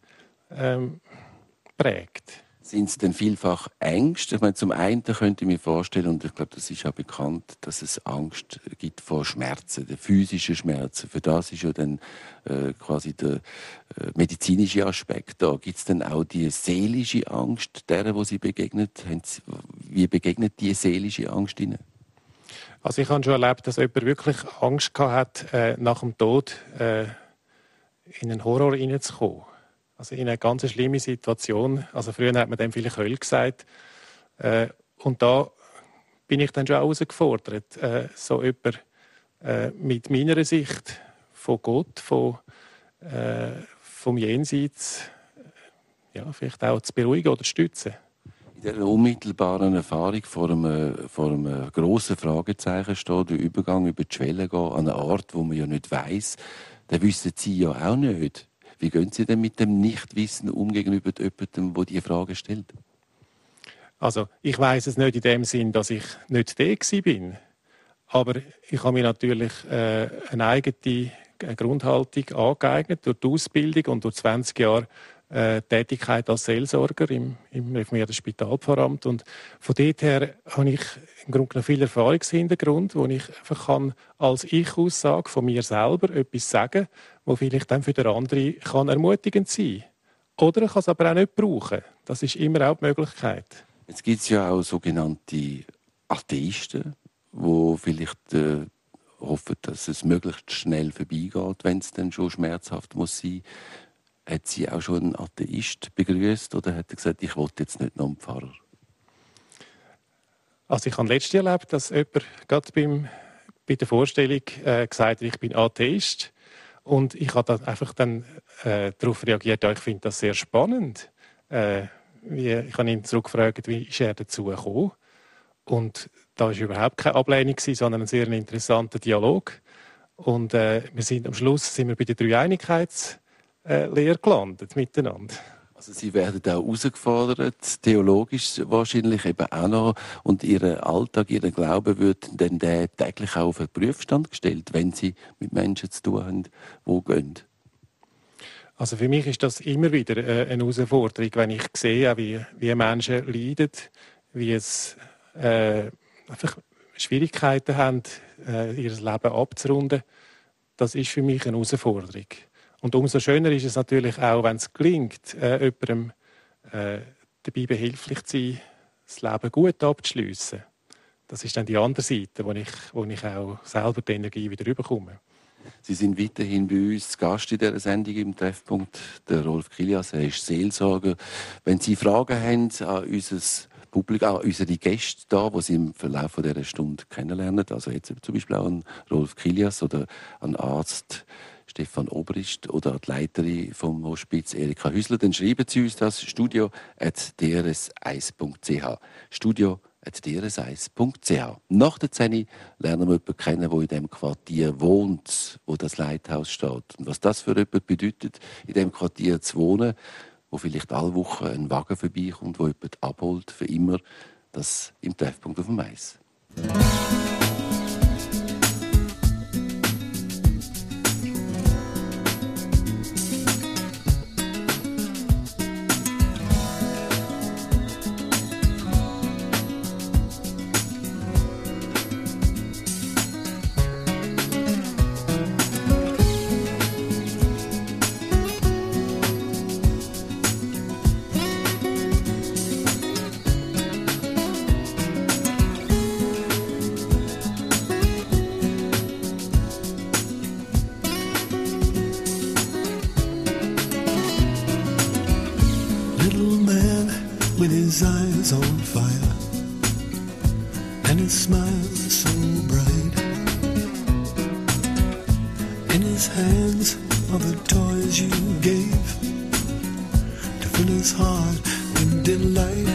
prägt. Sind es denn vielfach Ängste? Ich meine, zum einen könnte ich mir vorstellen, und ich glaube, das ist ja bekannt, dass es Angst gibt vor Schmerzen, den physischen Schmerzen. Für das ist ja dann quasi der medizinische Aspekt da. Gibt es denn auch die seelische Angst, derer, wo Sie begegnet? Wie begegnet die seelische Angst Ihnen? Also ich habe schon erlebt, dass jemand wirklich Angst gehabt hat, nach dem Tod in einen Horror hineinzukommen. Also in eine ganz schlimme Situation. Also früher hat man dem vielleicht Hölle gesagt. Und da bin ich dann schon auch herausgefordert, so jemand mit meiner Sicht von Gott, vom Jenseits, vielleicht auch zu beruhigen oder zu stützen. In dieser unmittelbaren Erfahrung vor einem grossen Fragezeichen steht, der Übergang über die Schwelle gehen, an einen Ort, wo man ja nicht weiss, den wissen Sie ja auch nicht. Wie gehen Sie denn mit dem Nichtwissen um gegenüber jemandem, der diese Frage stellt? Also, ich weiss es nicht in dem Sinn, dass ich nicht da bin. Aber ich habe mir natürlich eine eigene Grundhaltung angeeignet durch die Ausbildung und durch 20 Jahre Tätigkeit als Seelsorger im reformierten Spitalpfarramt. Und von dort her habe ich im Grunde genommen viel Erfahrungshintergrund, wo ich einfach als Ich-Aussage von mir selber etwas sagen, wo vielleicht dann für den anderen ermutigend sein kann. Oder ich kann es aber auch nicht brauchen. Das ist immer auch die Möglichkeit. Jetzt gibt es ja auch sogenannte Atheisten, die vielleicht hoffen, dass es möglichst schnell vorbeigeht, wenn es dann schon schmerzhaft muss sein. Hat Sie auch schon einen Atheist begrüßt oder hat er gesagt, ich will jetzt nicht noch einen Pfarrer? Also ich habe letztes Jahr erlebt, dass jemand gerade bei der Vorstellung gesagt hat, ich bin Atheist. Und ich habe dann darauf reagiert, ich finde das sehr spannend. Ich habe ihn zurückgefragt, wie ist er dazu gekommen. Und da war überhaupt keine Ablehnung, sondern ein sehr interessanter Dialog. Und am Schluss sind wir bei der Dreieinigkeitslehre gelandet miteinander. Also Sie werden auch herausgefordert, theologisch wahrscheinlich eben auch noch. Und Ihr Alltag, Ihr Glaube wird dann täglich auch auf den Prüfstand gestellt, wenn Sie mit Menschen zu tun haben, die gehen. Also für mich ist das immer wieder eine Herausforderung, wenn ich sehe, wie Menschen leiden, wie es einfach Schwierigkeiten haben, ihr Leben abzurunden. Das ist für mich eine Herausforderung. Und umso schöner ist es natürlich auch, wenn es gelingt, jemandem dabei behilflich zu sein, das Leben gut abzuschliessen. Das ist dann die andere Seite, wo ich auch selber die Energie wieder bekomme. Sie sind weiterhin bei uns Gast in dieser Sendung im Treffpunkt. Der Rolf Kilias, er ist Seelsorger. Wenn Sie Fragen haben an unser Publikum, an unsere Gäste da, die Sie im Verlauf dieser Stunde kennenlernen, also jetzt zum Beispiel auch an Rolf Kilias oder an Arzt Stefan Obrist oder die Leiterin vom Hospiz Erika Hüsler, dann schreiben Sie uns das studio@drs1.ch. studio@drs1.ch. Nach der 10 lernen wir jemanden kennen, der in dem Quartier wohnt, wo das Leithaus steht. Und was das für jemanden bedeutet, in dem Quartier zu wohnen, wo vielleicht alle Wochen ein Wagen vorbeikommt, wo jemand abholt für immer, das im Treffpunkt auf dem Mais. with his eyes on fire and his smile so bright. In his hands all the toys you gave to fill his heart with delight.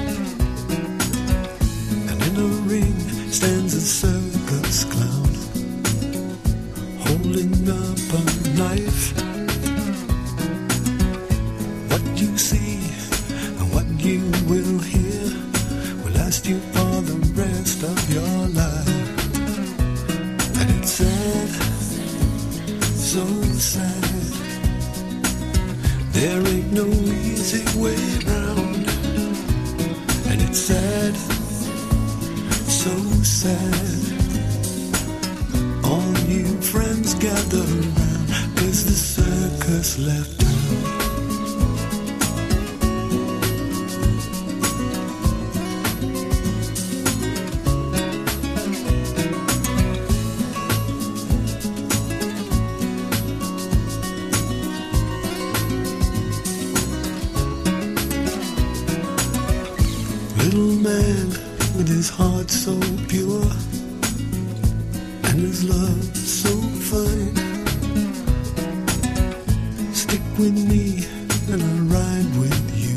And in a ring stands a circus clown, holding up a knife. What you see and what you will hear will last you for the rest of your life. And it's sad, so sad. There ain't no easy way round. And it's sad, so sad. All you friends gather around, 'cause the circus left town. Little man with his heart so pure and his love so fine, stick with me and I'll ride with you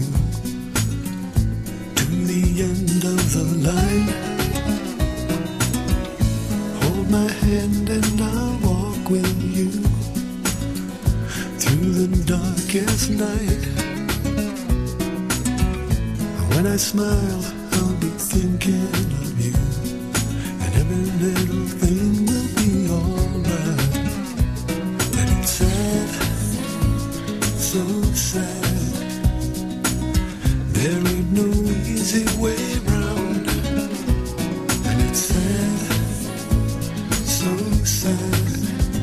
to the end of the line. Hold my hand and I'll walk with you through the darkest night. When I smile, I'll be thinking of you, and every little thing will be alright. And it's sad, so sad. There ain't no easy way round. And it's sad, so sad.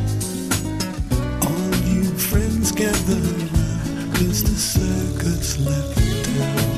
All you friends gather around, 'cause the circus left town.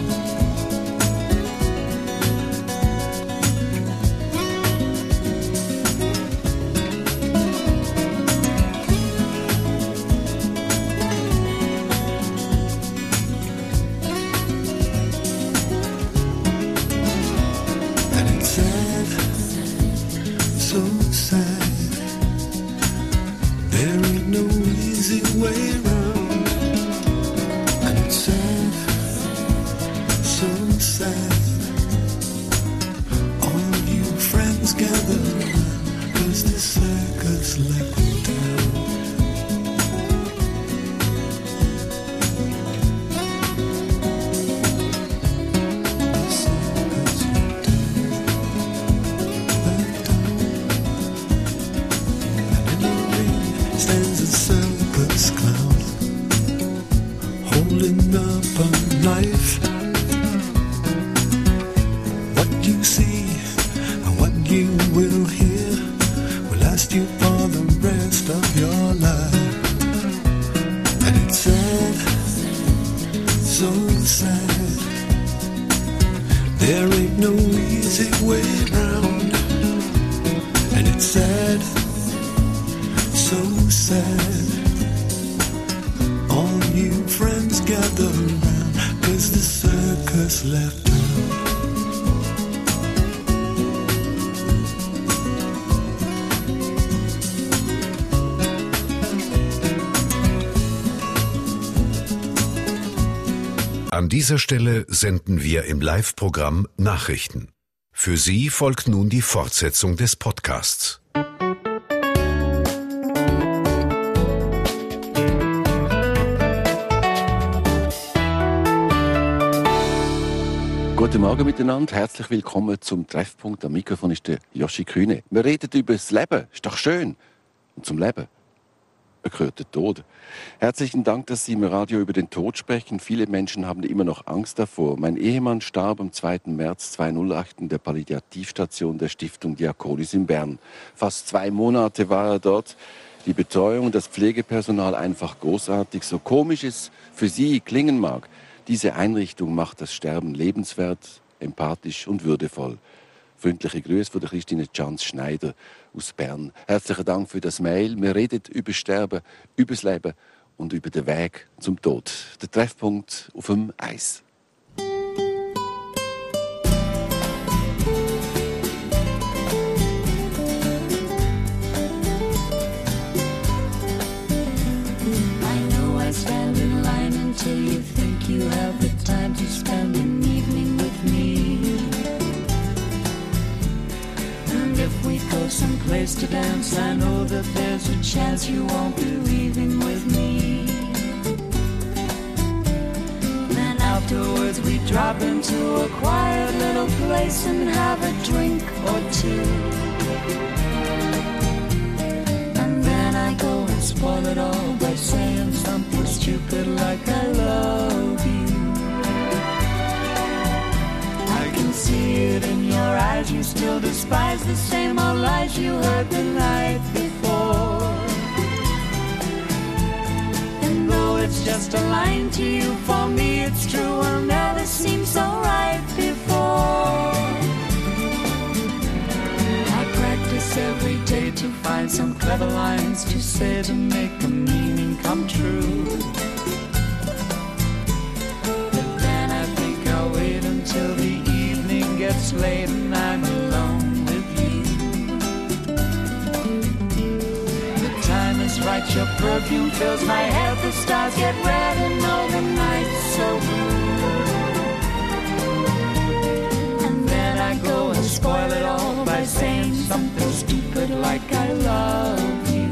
An dieser Stelle senden wir im Live-Programm Nachrichten. Für Sie folgt nun die Fortsetzung des Podcasts. Guten Morgen miteinander, herzlich willkommen zum Treffpunkt. Am Mikrofon ist der Joshi Kühne. Wir reden über das Leben, ist doch schön. Und zum Leben gehört der Tod. Herzlichen Dank, dass Sie im Radio über den Tod sprechen. Viele Menschen haben immer noch Angst davor. Mein Ehemann starb am 2. März 2008 in der Palliativstation der Stiftung Diakonis in Bern. Fast 2 Monate war er dort. Die Betreuung und das Pflegepersonal einfach großartig. So komisch es für Sie klingen mag, diese Einrichtung macht das Sterben lebenswert, empathisch und würdevoll. Freundliche Grüße von der Christine Schneider aus Bern. Herzlichen Dank für das Mail. Wir reden über Sterben, über das Leben und über den Weg zum Tod. Der Treffpunkt auf dem Eis. place to dance. I know that there's a chance you won't be leaving with me. Then afterwards we drop into a quiet little place and have a drink or two. And then I go and spoil it all by saying something stupid like I love you. I can see it in your eyes, you still despise the same old lies you heard the night before. And though it's just a line to you, for me it's true, will never seem so right before. I practice every day to find some clever lines to say to make the meaning come true. But then I think I'll wait until the evening gets late and I'm alone with you. The time is right, your perfume fills my head, the stars get red and all the night's so blue. And then I go and spoil it all by saying something stupid like I love you.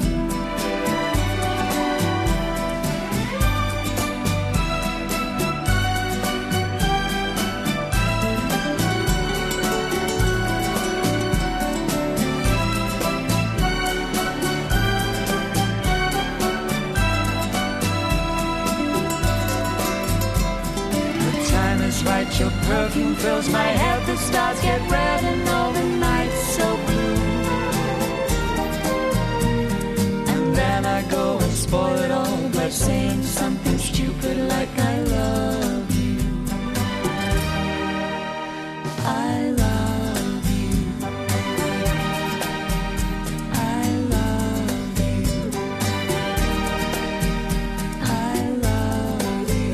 Right, your perfume fills my head, the stars get red and all the night's so blue. And then I go and spoil it all by saying something stupid like I love you. I love you. I love you. I love you.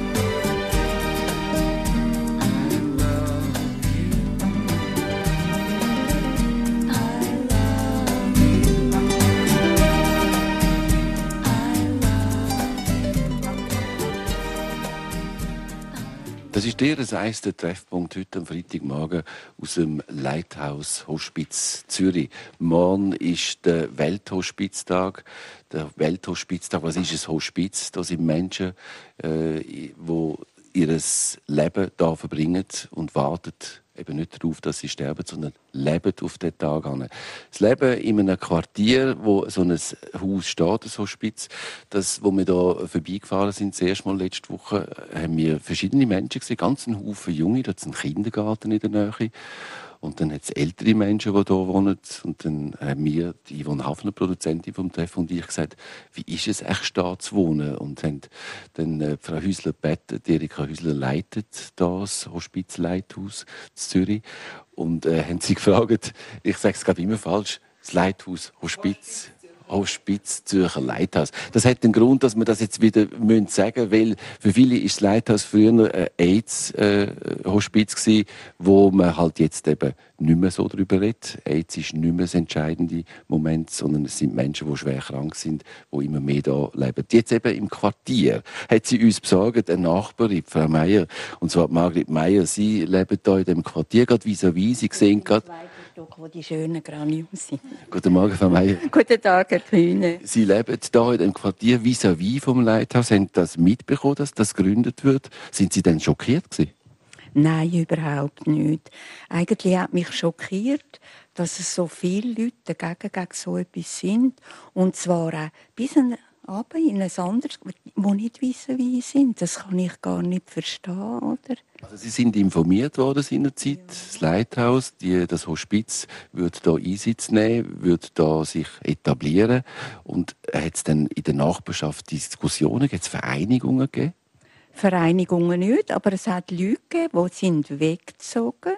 Das ist der erste Treffpunkt heute am Freitagmorgen aus dem Lighthouse Hospiz Zürich. Morgen ist der Welthospiztag. Der Welthospiztag, was ist ein Hospiz? Das sind Menschen, die ihr Leben hier verbringen und warten eben nicht darauf, dass sie sterben, sondern leben auf den Tag hin. Das Leben in einem Quartier, wo so ein Haus steht, so spitz, wo wir da vorbeigefahren sind, das erste Mal letzte Woche, haben wir verschiedene Menschen gesehen, ganz einen Haufen Junge, da ist ein Kindergarten in der Nähe. Und dann hat es ältere Menschen, die hier wohnen. Und dann haben wir, die Yvonne Hafner, Produzentin vom Treff, und ich gesagt, wie ist es echt da zu wohnen? Und haben dann Frau Häusler gebeten, Erika Häusler leitet das Hospizleithaus in Zürich. Und haben sie gefragt, ich sage es gerade immer falsch, das Leithaus Hospiz Zürcher Leithaus. Das hat den Grund, dass wir das jetzt wieder sagen müssen, weil für viele ist das Leithaus früher ein AIDS-Hospiz gewesen, wo man halt jetzt eben nicht mehr so darüber redet. AIDS ist nicht mehr das entscheidende Moment, sondern es sind Menschen, die schwer krank sind, die immer mehr da leben. Jetzt eben im Quartier hat sie uns besorgt, eine Nachbarin, Frau Meier, und zwar Margrit Meier. Sie leben hier in dem Quartier, gerade vis-à-vis. Sie sehen gerade, wo die schönen Granium sind. Guten Morgen, Frau Meier. Guten Tag, Herr Kühne. Sie leben hier in dem Quartier vis-à-vis vom Leithaus. Haben Sie das mitbekommen, dass das gegründet wird? Sind Sie denn schockiert gewesen? Nein, überhaupt nicht. Eigentlich hat mich schockiert, dass es so viele Leute gegen so etwas sind. Und zwar auch bis aber in ein anderes, die nicht wissen, wie sie sind. Das kann ich gar nicht verstehen, oder? Also Sie sind informiert worden seinerzeit. Ja. Das Leithaus, das Hospiz, wird da Einsitz nehmen, wird da sich etablieren. Und hat es dann in der Nachbarschaft Diskussionen, hat es Vereinigungen gegeben? Vereinigungen nicht, aber es hat Leute gegeben, die sind weggezogen.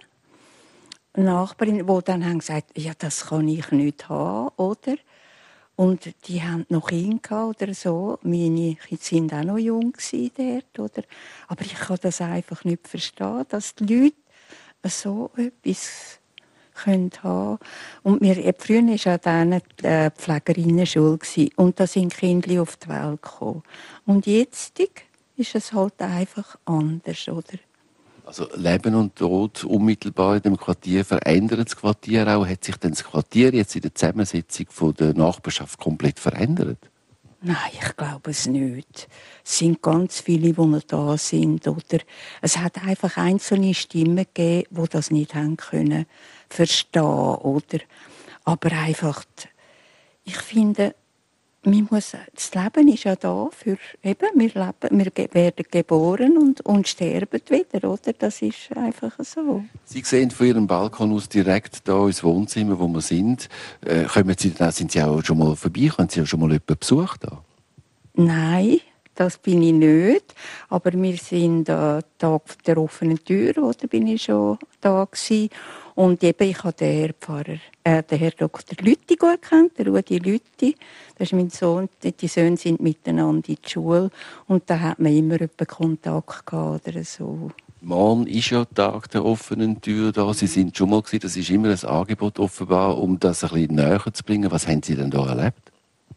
Nachbarin, die dann haben gesagt, ja, das kann ich nicht haben, oder? Und die haben noch Kinder oder so. Meine Kinder waren auch noch jung dort, oder? Aber ich kann das einfach nicht verstehen, dass die Leute so etwas haben können. Und früher war auch dann die Pflegerinnenschule. Und da sind Kinder auf die Welt gekommen. Und jetzt ist es halt einfach anders, oder? Also Leben und Tod unmittelbar in dem Quartier verändert das Quartier auch. Hat sich denn das Quartier jetzt in der Zusammensetzung von der Nachbarschaft komplett verändert? Nein, ich glaube es nicht. Es sind ganz viele, die noch da sind. Oder es hat einfach einzelne Stimmen gegeben, die das nicht haben können verstehen. Oder? Aber einfach, ich finde, das Leben ist ja da für eben, wir werden geboren und sterben wieder, oder? Das ist einfach so. Sie sehen von Ihrem Balkon aus direkt hier ins Wohnzimmer, wo wir sind. Sind Sie auch schon mal vorbei? Haben Sie auch schon mal jemanden besucht? Da? Nein, das bin ich nicht. Aber wir sind Tag der offenen Tür, oder bin ich schon da gewesen. Und eben, ich habe den Herr Dr. Lütti gut gekannt, der Rudi Lütti. Das ist mein Sohn. Die Söhne sind miteinander in die Schule. Und da hat man immer Kontakt gehabt oder so. Morgen ist ja Tag der offenen Tür da. Sie sind schon mal gewesen. Das ist immer ein Angebot offenbar, um das ein bisschen näher zu bringen. Was haben Sie denn da erlebt?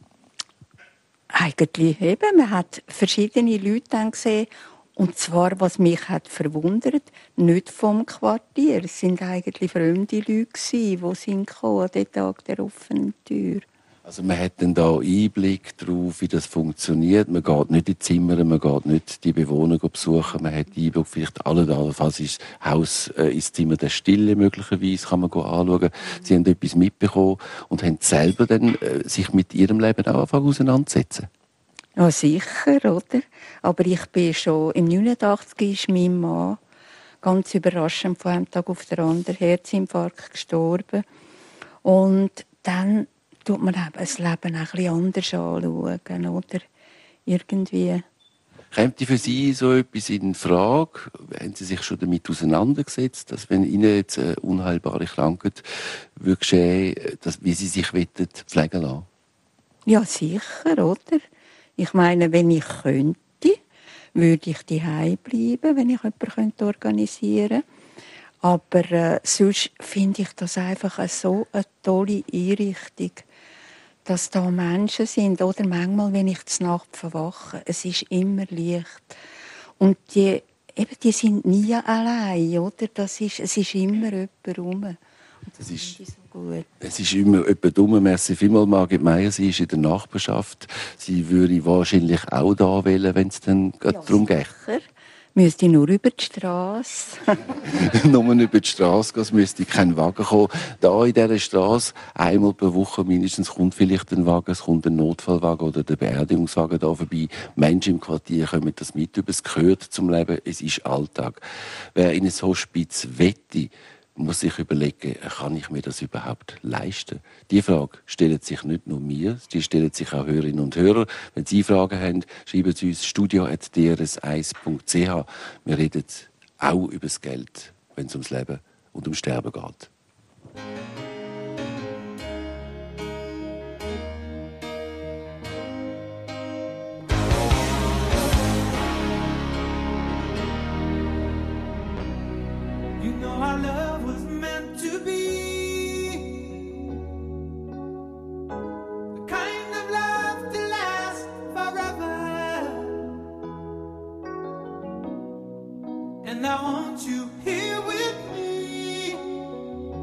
Eigentlich eben. Man hat verschiedene Leute dann gesehen. Und zwar, was mich hat verwundert, nicht vom Quartier. Es sind eigentlich fremde Leute gewesen, die sind gekommen an den Tag der offenen Tür. Also man hat dann da Einblick darauf, wie das funktioniert. Man geht nicht in die Zimmer, man geht nicht die Bewohner besuchen. Man hat Einblick, vielleicht allenfalls ist das Haus ins Zimmer der Stille möglicherweise, kann man anschauen. Sie haben etwas mitbekommen und haben selber dann sich mit ihrem Leben auch anfangen auseinandersetzen. Ja, sicher, oder? Aber ich bin schon, im 89 ist mein Mann ganz überraschend von einem Tag auf den anderen Herzinfarkt gestorben. Und dann tut man das Leben auch ein bisschen anders anschauen, oder? Irgendwie. Kommt für Sie so etwas in Frage? Haben Sie sich schon damit auseinandergesetzt, dass wenn Ihnen jetzt eine unheilbare Krankheit geschehen würde, wie Sie sich pflegen lassen? Ja, sicher, oder? Ich meine, wenn ich könnte, würde ich daheim bleiben, wenn ich jemanden organisieren könnte. Aber sonst finde ich das einfach so eine tolle Einrichtung, dass da Menschen sind. Oder manchmal, wenn ich zur Nacht verwache, es ist immer Licht. Und die sind nie allein, oder? Es ist immer jemand rum. Es ist immer jemand dumm. Merci vielmals, Margit Meier. Sie ist in der Nachbarschaft. Sie würde wahrscheinlich auch da wählen, wenn es dann darum geht. Sicher. Müsste ich nur über die Straße. Nur über die Straße gehen, es müsste kein Wagen kommen. Da in dieser Straße, einmal pro Woche mindestens, kommt vielleicht ein Wagen, es kommt ein Notfallwagen oder der Beerdigungswagen da vorbei. Menschen im Quartier kommen das mit über. Es gehört zum Leben, es ist Alltag. Wer in ein Hospiz wette, muss sich überlegen, kann ich mir das überhaupt leisten? Die Frage stellt sich nicht nur mir, die stellt sich auch Hörerinnen und Hörer. Wenn Sie Fragen haben, schreiben Sie uns studio@drs1.ch. Wir reden auch über das Geld, wenn es ums Leben und ums Sterben geht. You know our love was meant to be the kind of love to last forever. And I want you here with me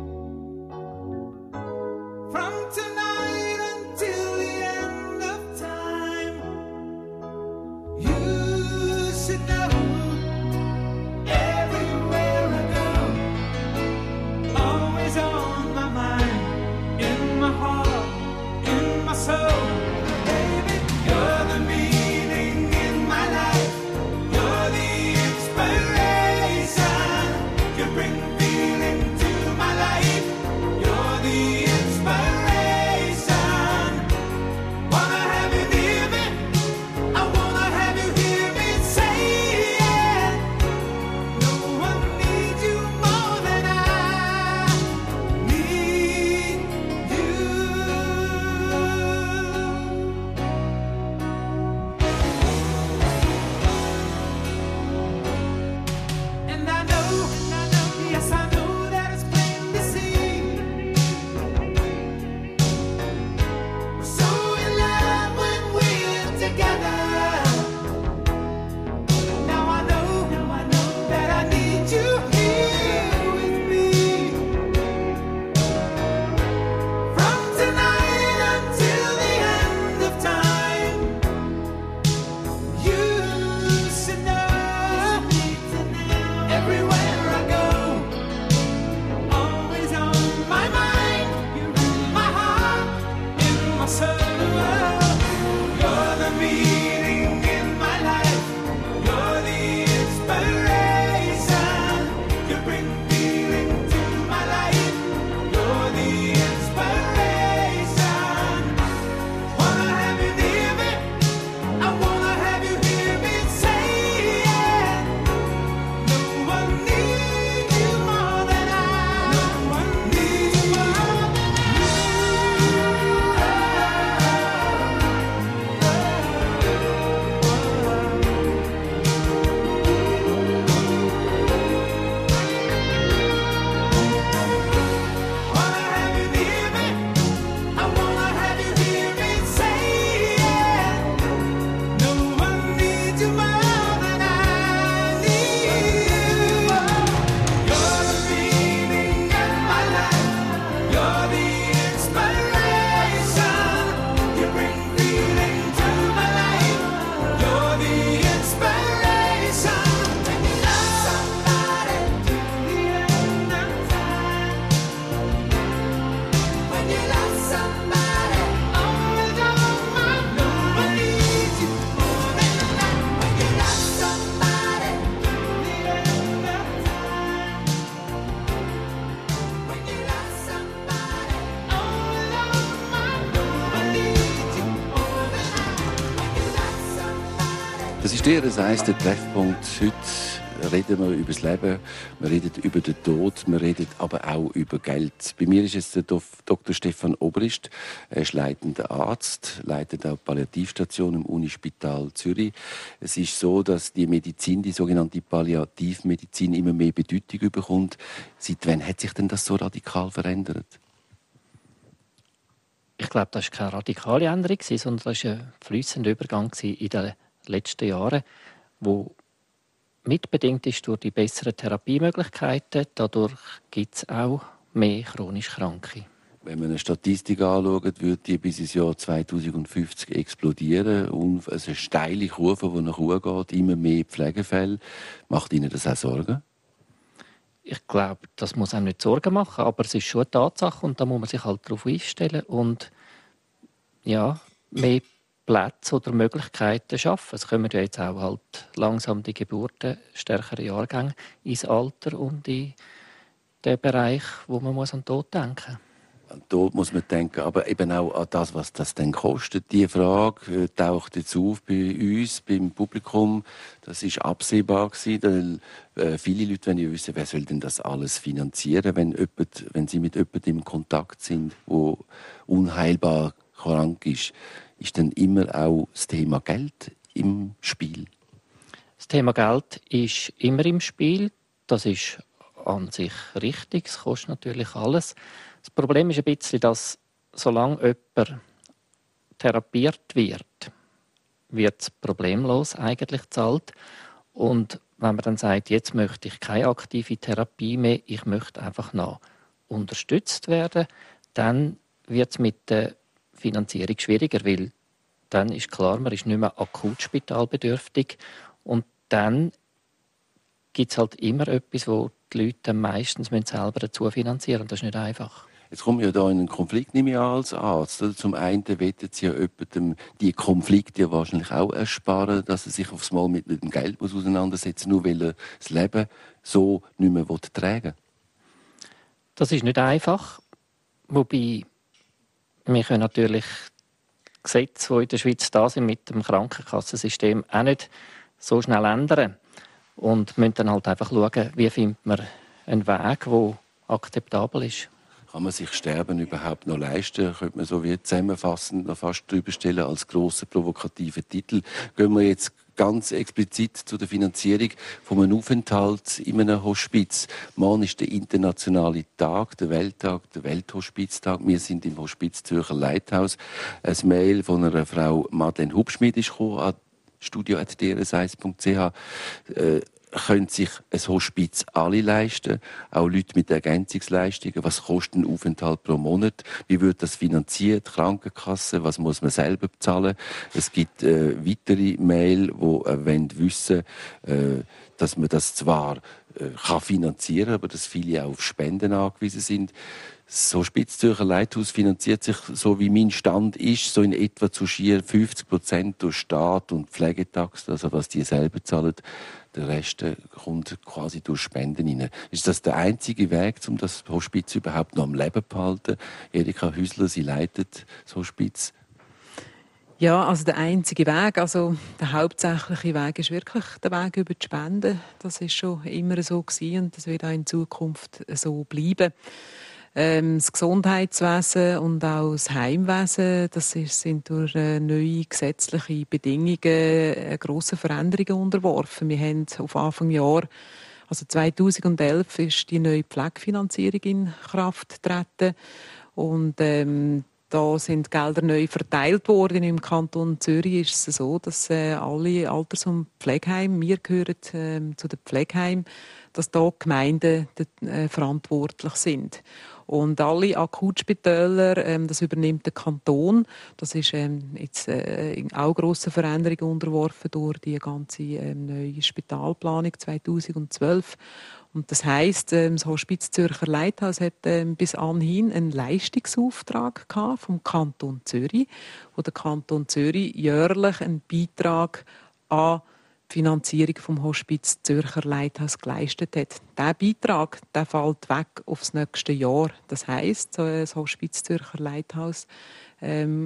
Das ist der Treffpunkt. Heute reden wir über das Leben, wir reden über den Tod, wir reden aber auch über Geld. Bei mir ist es der Dr. Stefan Obrist. Er ist leitender Arzt, leitet auch Palliativstation im Unispital Zürich. Es ist so, dass die Medizin, die sogenannte Palliativmedizin, immer mehr Bedeutung bekommt. Seit wann hat sich denn das so radikal verändert? Ich glaube, das war keine radikale Änderung, sondern das war ein fließender Übergang in den letzten Jahren, wo mitbedingt ist durch die besseren Therapiemöglichkeiten. Dadurch gibt es auch mehr chronisch Kranke. Wenn man eine Statistik anschaut, würde die bis ins Jahr 2050 explodieren. Und es ist eine steile Kurve, die nach oben geht, immer mehr Pflegefälle. Macht Ihnen das auch Sorgen? Ich glaube, das muss einem nicht Sorgen machen, aber es ist schon eine Tatsache und da muss man sich halt darauf einstellen und ja, mehr Plätze oder Möglichkeiten schaffen. Es kommen ja jetzt auch halt langsam die Geburten, stärkere Jahrgänge ins Alter und in den Bereich, wo man an den Tod denken muss. An den Tod muss man denken, aber eben auch an das, was das denn kostet. Die Frage taucht jetzt auf bei uns, beim Publikum. Das ist absehbar gewesen. Viele Leute wollen ja wissen, wer soll denn das alles finanzieren, wenn sie mit jemandem in Kontakt sind, der unheilbar krank ist. Ist dann immer auch das Thema Geld im Spiel? Das Thema Geld ist immer im Spiel. Das ist an sich richtig. Es kostet natürlich alles. Das Problem ist ein bisschen, dass solange jemand therapiert wird es problemlos eigentlich gezahlt. Und wenn man dann sagt, jetzt möchte ich keine aktive Therapie mehr, ich möchte einfach noch unterstützt werden, dann wird es mit der Finanzierung schwieriger, weil dann ist klar, man ist nicht mehr akut spitalbedürftig und dann gibt es halt immer etwas, wo die Leute meistens selber dazu finanzieren müssen. Das ist nicht einfach. Jetzt kommen wir ja da in einen Konflikt, nehme ich an, als Arzt. Zum einen wettet Sie ja jemandem die Konflikte ja wahrscheinlich auch ersparen, dass er sich aufs Mal mit dem Geld auseinandersetzen muss, nur weil er das Leben so nicht mehr tragen will. Das ist nicht einfach. Wobei wir können natürlich Gesetze, die in der Schweiz da sind, mit dem Krankenkassensystem auch nicht so schnell ändern. Und müssen dann halt einfach schauen, wie findet man einen Weg, der akzeptabel ist. Kann man sich Sterben überhaupt noch leisten? Könnte man so wie zusammenfassend noch fast drüber stellen als grosser provokativer Titel. Gehen wir jetzt ganz explizit zu der Finanzierung von einem Aufenthalt in einem Hospiz. Morgen ist der internationale Tag, der Welttag, der Welthospiztag. Wir sind im Hospiz Zürcher Leithaus. Ein Mail von einer Frau Madeleine Hubschmid ist gekommen an studio@drs1.ch. Können sich ein Hospiz alle leisten, auch Leute mit Ergänzungsleistungen. Was kostet ein Aufenthalt pro Monat? Wie wird das finanziert? Krankenkasse? Was muss man selber bezahlen? Es gibt weitere Mail, die wissen dass man das zwar kann finanzieren, aber dass viele auch auf Spenden angewiesen sind. Das Hospiz Zürcher Leithaus finanziert sich, so wie mein Stand ist, so in etwa zu schier 50% durch Staat und Pflegetaxen, also was die selber zahlen. Der Rest kommt quasi durch Spenden rein. Ist das der einzige Weg, um das Hospiz überhaupt noch am Leben zu behalten? Erika Hüsler, sie leitet das Hospiz. Ja, also der einzige Weg, also der hauptsächliche Weg ist wirklich der Weg über die Spenden. Das ist schon immer so gewesen und das wird auch in Zukunft so bleiben. Das Gesundheitswesen und auch das Heimwesen, sind durch neue gesetzliche Bedingungen grossen Veränderungen unterworfen. Wir haben auf Anfang Jahr, also 2011, ist die neue Pflegefinanzierung in Kraft getreten und da sind Gelder neu verteilt worden. Im Kanton Zürich ist es so, dass alle Alters- und Pflegeheime, wir gehören zu den Pflegeheimen, dass da Gemeinden verantwortlich sind. Und alle Akutspitäler, das übernimmt der Kanton. Das ist jetzt auch grossen Veränderungen unterworfen durch die ganze neue Spitalplanung 2012. Und das heisst, das Hospiz Zürcher Leithaus hat bis anhin einen Leistungsauftrag vom Kanton Zürich, wo der Kanton Zürich jährlich einen Beitrag an die Finanzierung vom Hospiz Zürcher Leithaus geleistet hat. Dieser Beitrag fällt weg aufs nächste Jahr. Das heisst, das Hospiz Zürcher Leithaus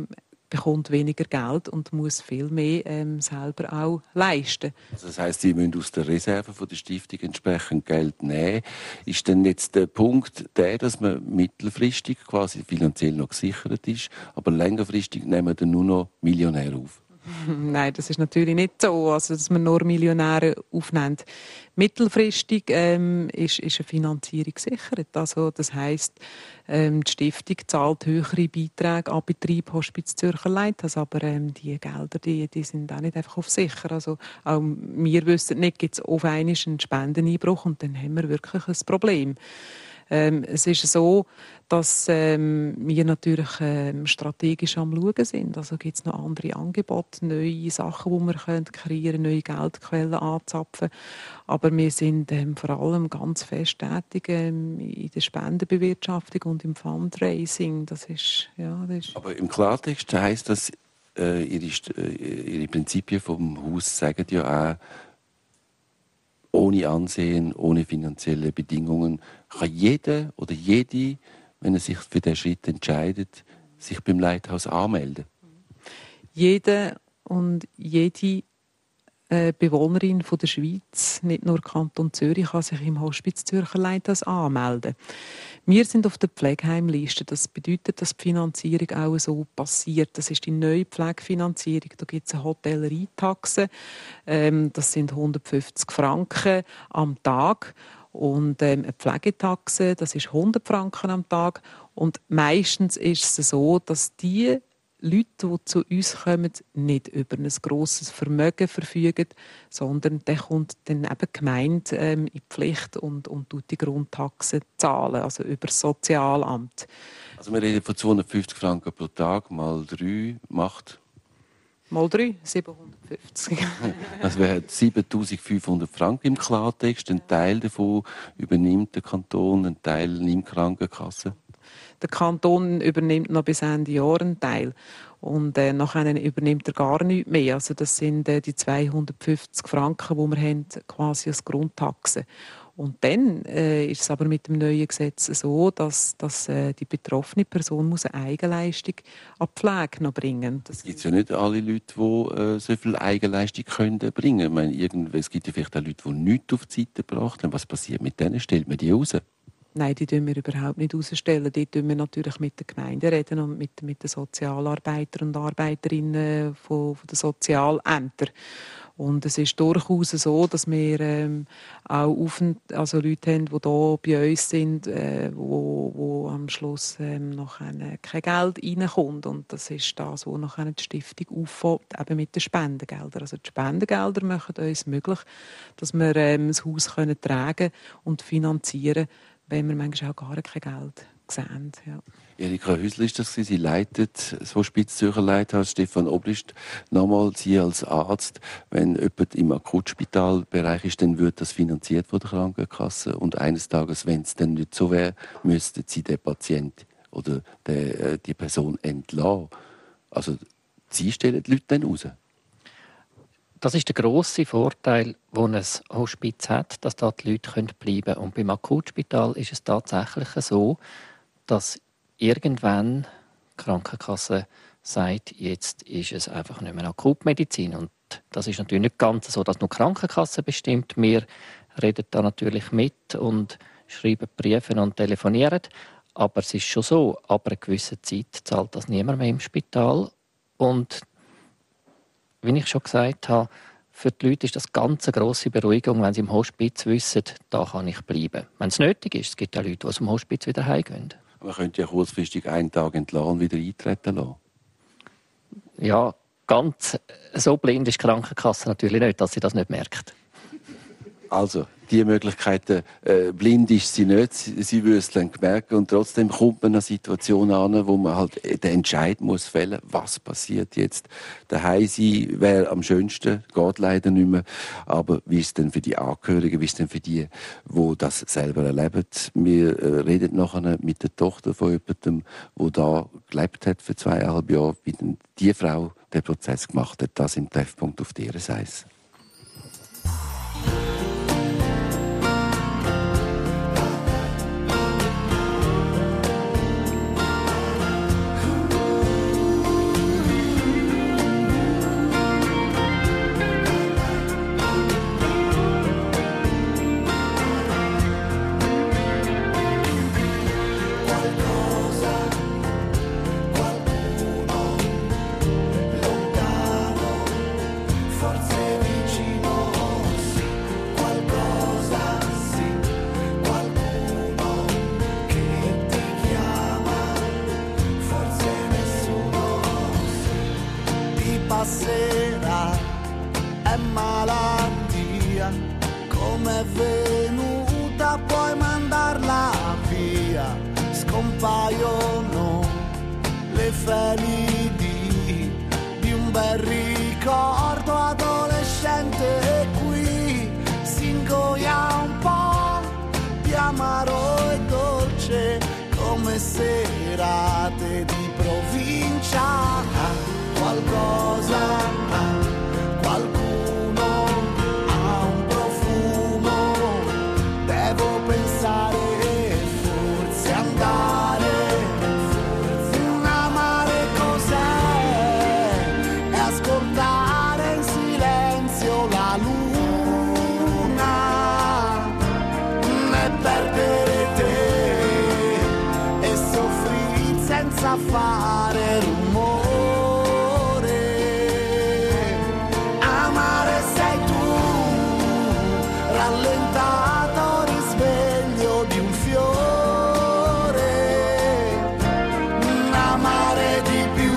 bekommt weniger Geld und muss viel mehr selber auch leisten. Also das heisst, Sie müssen aus der Reserve von der Stiftung entsprechend Geld nehmen. Ist denn jetzt der Punkt der, dass man mittelfristig quasi finanziell noch gesichert ist, aber längerfristig nehmen dann nur noch Millionäre auf? Nein, das ist natürlich nicht so, also, dass man nur Millionäre aufnimmt. Mittelfristig ist eine Finanzierung gesichert. Also, das heisst, die Stiftung zahlt höhere Beiträge an Betrieb Hospiz Zürcher Leithaus, aber die Gelder die sind auch nicht einfach auf sicher. Also, auch wir wissen nicht, gibt es auf einmal einen Spendeneinbruch und dann haben wir wirklich ein Problem. Es ist so, dass wir natürlich strategisch am Schauen sind. Also gibt es noch andere Angebote, neue Sachen, die wir kreieren können, neue Geldquellen anzapfen. Aber wir sind vor allem ganz fest tätig in der Spendenbewirtschaftung und im Fundraising. Das ist. Aber im Klartext heisst das, Ihre Prinzipien vom Haus sagen ja auch, ohne Ansehen, ohne finanzielle Bedingungen, kann jeder oder jede, wenn er sich für diesen Schritt entscheidet, sich beim Leithaus anmelden. Jeder und jede Bewohnerin von der Schweiz, nicht nur Kanton Zürich, kann sich im Hospiz Zürcher Leithaus anmelden. Wir sind auf der Pflegeheimliste. Das bedeutet, dass die Finanzierung auch so passiert. Das ist die neue Pflegefinanzierung. Da gibt es eine Hotellerietaxe. Das sind 150 Franken am Tag. Und eine Pflegetaxe, das ist 100 Franken am Tag. Und meistens ist es so, dass die Leute, die zu uns kommen, nicht über ein grosses Vermögen verfügen, sondern der kommt dann eben die Gemeinde in die Pflicht und tut die Grundtaxe zahlen, also über das Sozialamt. Also wir reden von 250 Franken pro Tag, mal 3 macht? Mal 3, 750. Das wäre 7500 Franken im Klartext. Ein Teil davon übernimmt der Kanton, ein Teil nimmt die Krankenkasse. Der Kanton übernimmt noch bis Ende Jahr einen Teil. Und nachher übernimmt er gar nichts mehr. Also das sind die 250 Franken, die wir haben, quasi als Grundtaxe. Und dann ist es aber mit dem neuen Gesetz so, dass die betroffene Person muss eine Eigenleistung an die Pflege noch bringen muss. Es gibt ja nicht alle Leute, die so viel Eigenleistung bringen können. Ich meine, es gibt ja vielleicht auch Leute, die nichts auf die Seite gebracht haben. Was passiert mit denen? Stellt man die raus? Nein, die tun wir überhaupt nicht herausstellen. Dort tun wir natürlich mit der Gemeinde reden und mit den Sozialarbeitern und Arbeiterinnen von den Sozialämtern. Und es ist durchaus so, dass wir auch Leute haben, die hier bei uns sind, wo am Schluss noch kein Geld reinkommt. Und das ist das, was nachher die Stiftung auffällt, eben mit den Spendengeldern. Also die Spendengelder machen uns möglich, dass wir das Haus tragen und finanzieren können, wenn wir manchmal auch gar kein Geld sehen. Ja. Erika Hüsler ist das. Sie leitet das Hospiz Zürcher Leithaus. Stefan Obrist, nochmal Sie als Arzt, wenn jemand im Akutspitalbereich ist, dann wird das finanziert von der Krankenkasse. Und eines Tages, wenn es dann nicht so wäre, müssten Sie den Patienten oder die Person entlassen. Also Sie stellen die Leute dann raus. Das ist der grosse Vorteil, den ein Hospiz hat, dass da die Leute bleiben können. Und beim Akutspital ist es tatsächlich so, dass irgendwann die Krankenkasse sagt, jetzt ist es einfach nicht mehr Akutmedizin. Und das ist natürlich nicht ganz so, dass nur die Krankenkasse bestimmt. Wir reden da natürlich mit und schreiben Briefe und telefonieren. Aber es ist schon so, ab einer gewissen Zeit zahlt das niemand mehr im Spital. Und wie ich schon gesagt habe, für die Leute ist das ganz eine grosse Beruhigung, wenn sie im Hospiz wissen, da kann ich bleiben. Wenn es nötig ist, es gibt auch Leute, die aus dem Hospiz wieder heimgehen. Man könnte ja kurzfristig einen Tag entlassen und wieder eintreten lassen. Ja, ganz so blind ist die Krankenkasse natürlich nicht, dass sie das nicht merkt. Also, die Möglichkeiten, blind ist sie nicht, sie würde es dann merken und trotzdem kommt man in eine Situation an, wo man halt den Entscheid muss fällen, was passiert jetzt. Daheim sein wäre am schönsten, geht leider nicht mehr, aber wie ist es denn für die Angehörigen, wie ist es denn für die, die das selber erleben? Wir reden nachher mit der Tochter von jemandem, die da gelebt hat für 2,5 Jahre, wie denn die Frau den Prozess gemacht hat. Das im Treffpunkt auf der Seite. stasera è malattia, come è venuta puoi mandarla via, scompaiono le felidi di un bel ricordo adolescente e qui si ingoia un po' di amaro e dolce come serate di provincia, qualcosa, qualcuno ha un profumo, devo pensare, forse andare, amare cos'è, e ascoltare in silenzio la luna, e perdere te, e soffrire senza fare rumore. Amare sei tu, rallentato risveglio di un fiore. Amare di più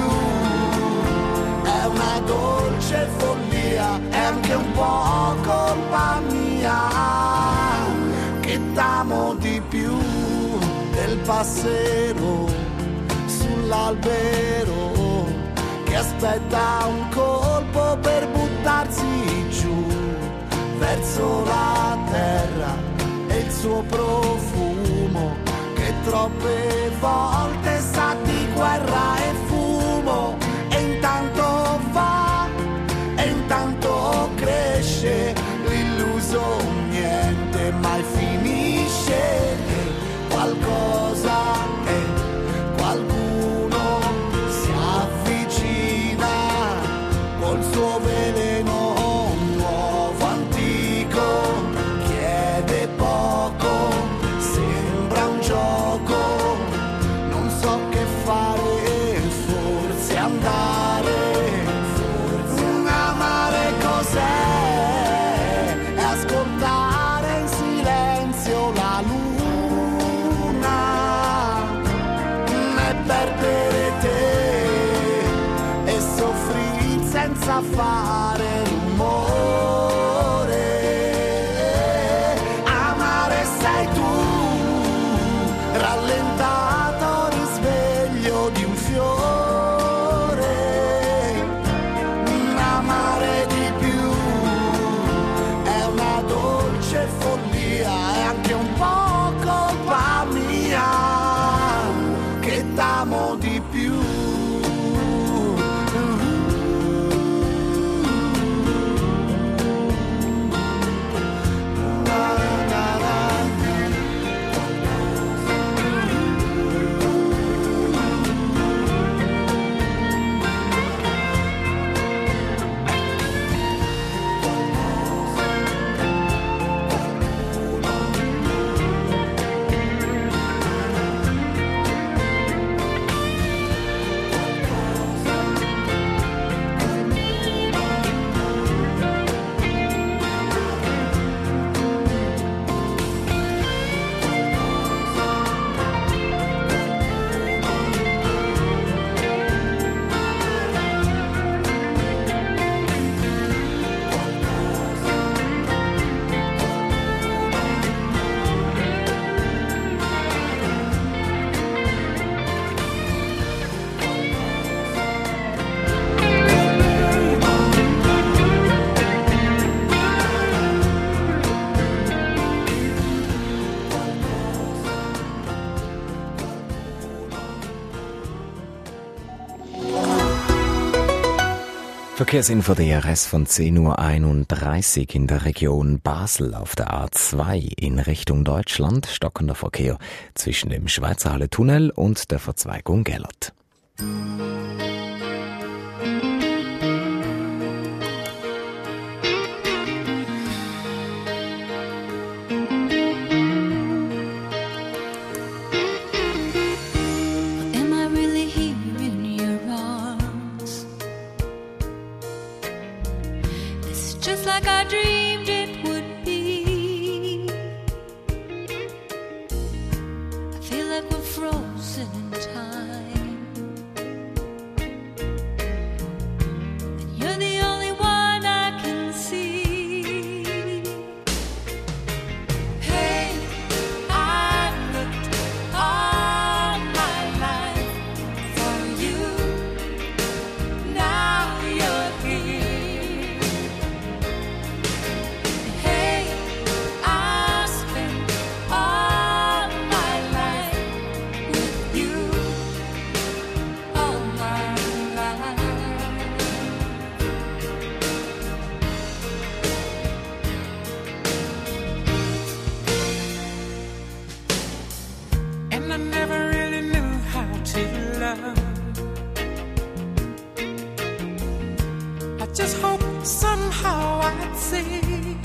è una dolce follia, è anche un po' colpa mia che t'amo di più del passero sull'albero che aspetta un colpo per buttarsi giù verso la terra e il suo profumo che troppe volte sa di guerra e fumo, e intanto va e intanto cresce l'illuso niente mai finisce, qualcosa e qualcuno si avvicina col suo veleno nuovo antico, chiede poco, sembra un gioco, non so che fare, forse andare, forse amare cos'è, e ascoltare in silenzio la luna, e perdere te, e soffrire senza fare rumore. Amare sei tu, rallentato risveglio di un fiore. Amare di più è una dolce follia, è anche un po' colpa mia che t'amo di più. Verkehrsinfo DRS von 10:31 Uhr in der Region Basel auf der A2 in Richtung Deutschland. Stockender Verkehr zwischen dem Schweizer Halle-Tunnel und der Verzweigung Gellert. Just like I dreamed it would be. I feel like we're frozen in time. now. I just hope somehow I'd see.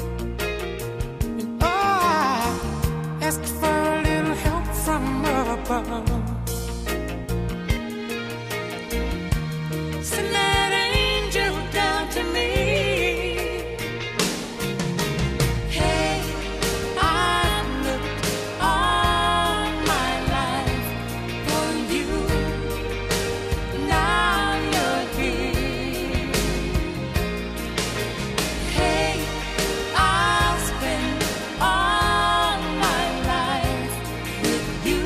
And I ask for a little help from above. Send that angel down to me. Hey, I've looked all my life for you. Now you're here. Hey, I'll spend all my life with you.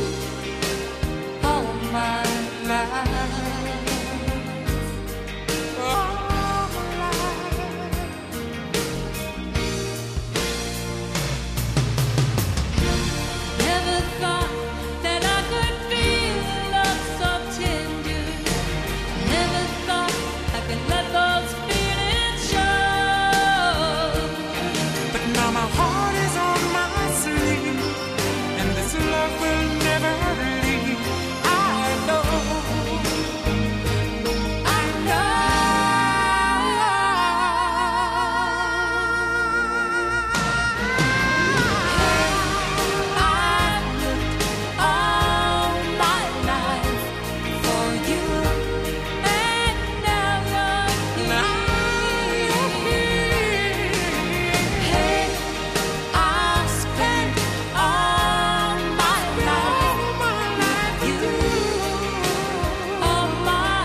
All my life. Never thought that I could feel love so tender. Never thought I could let those feelings show. But now my heart is on my sleeve, and this love will never leave. I know. I've looked all my life for you, and now you're here. Hey, I'll spend all my life with you, all my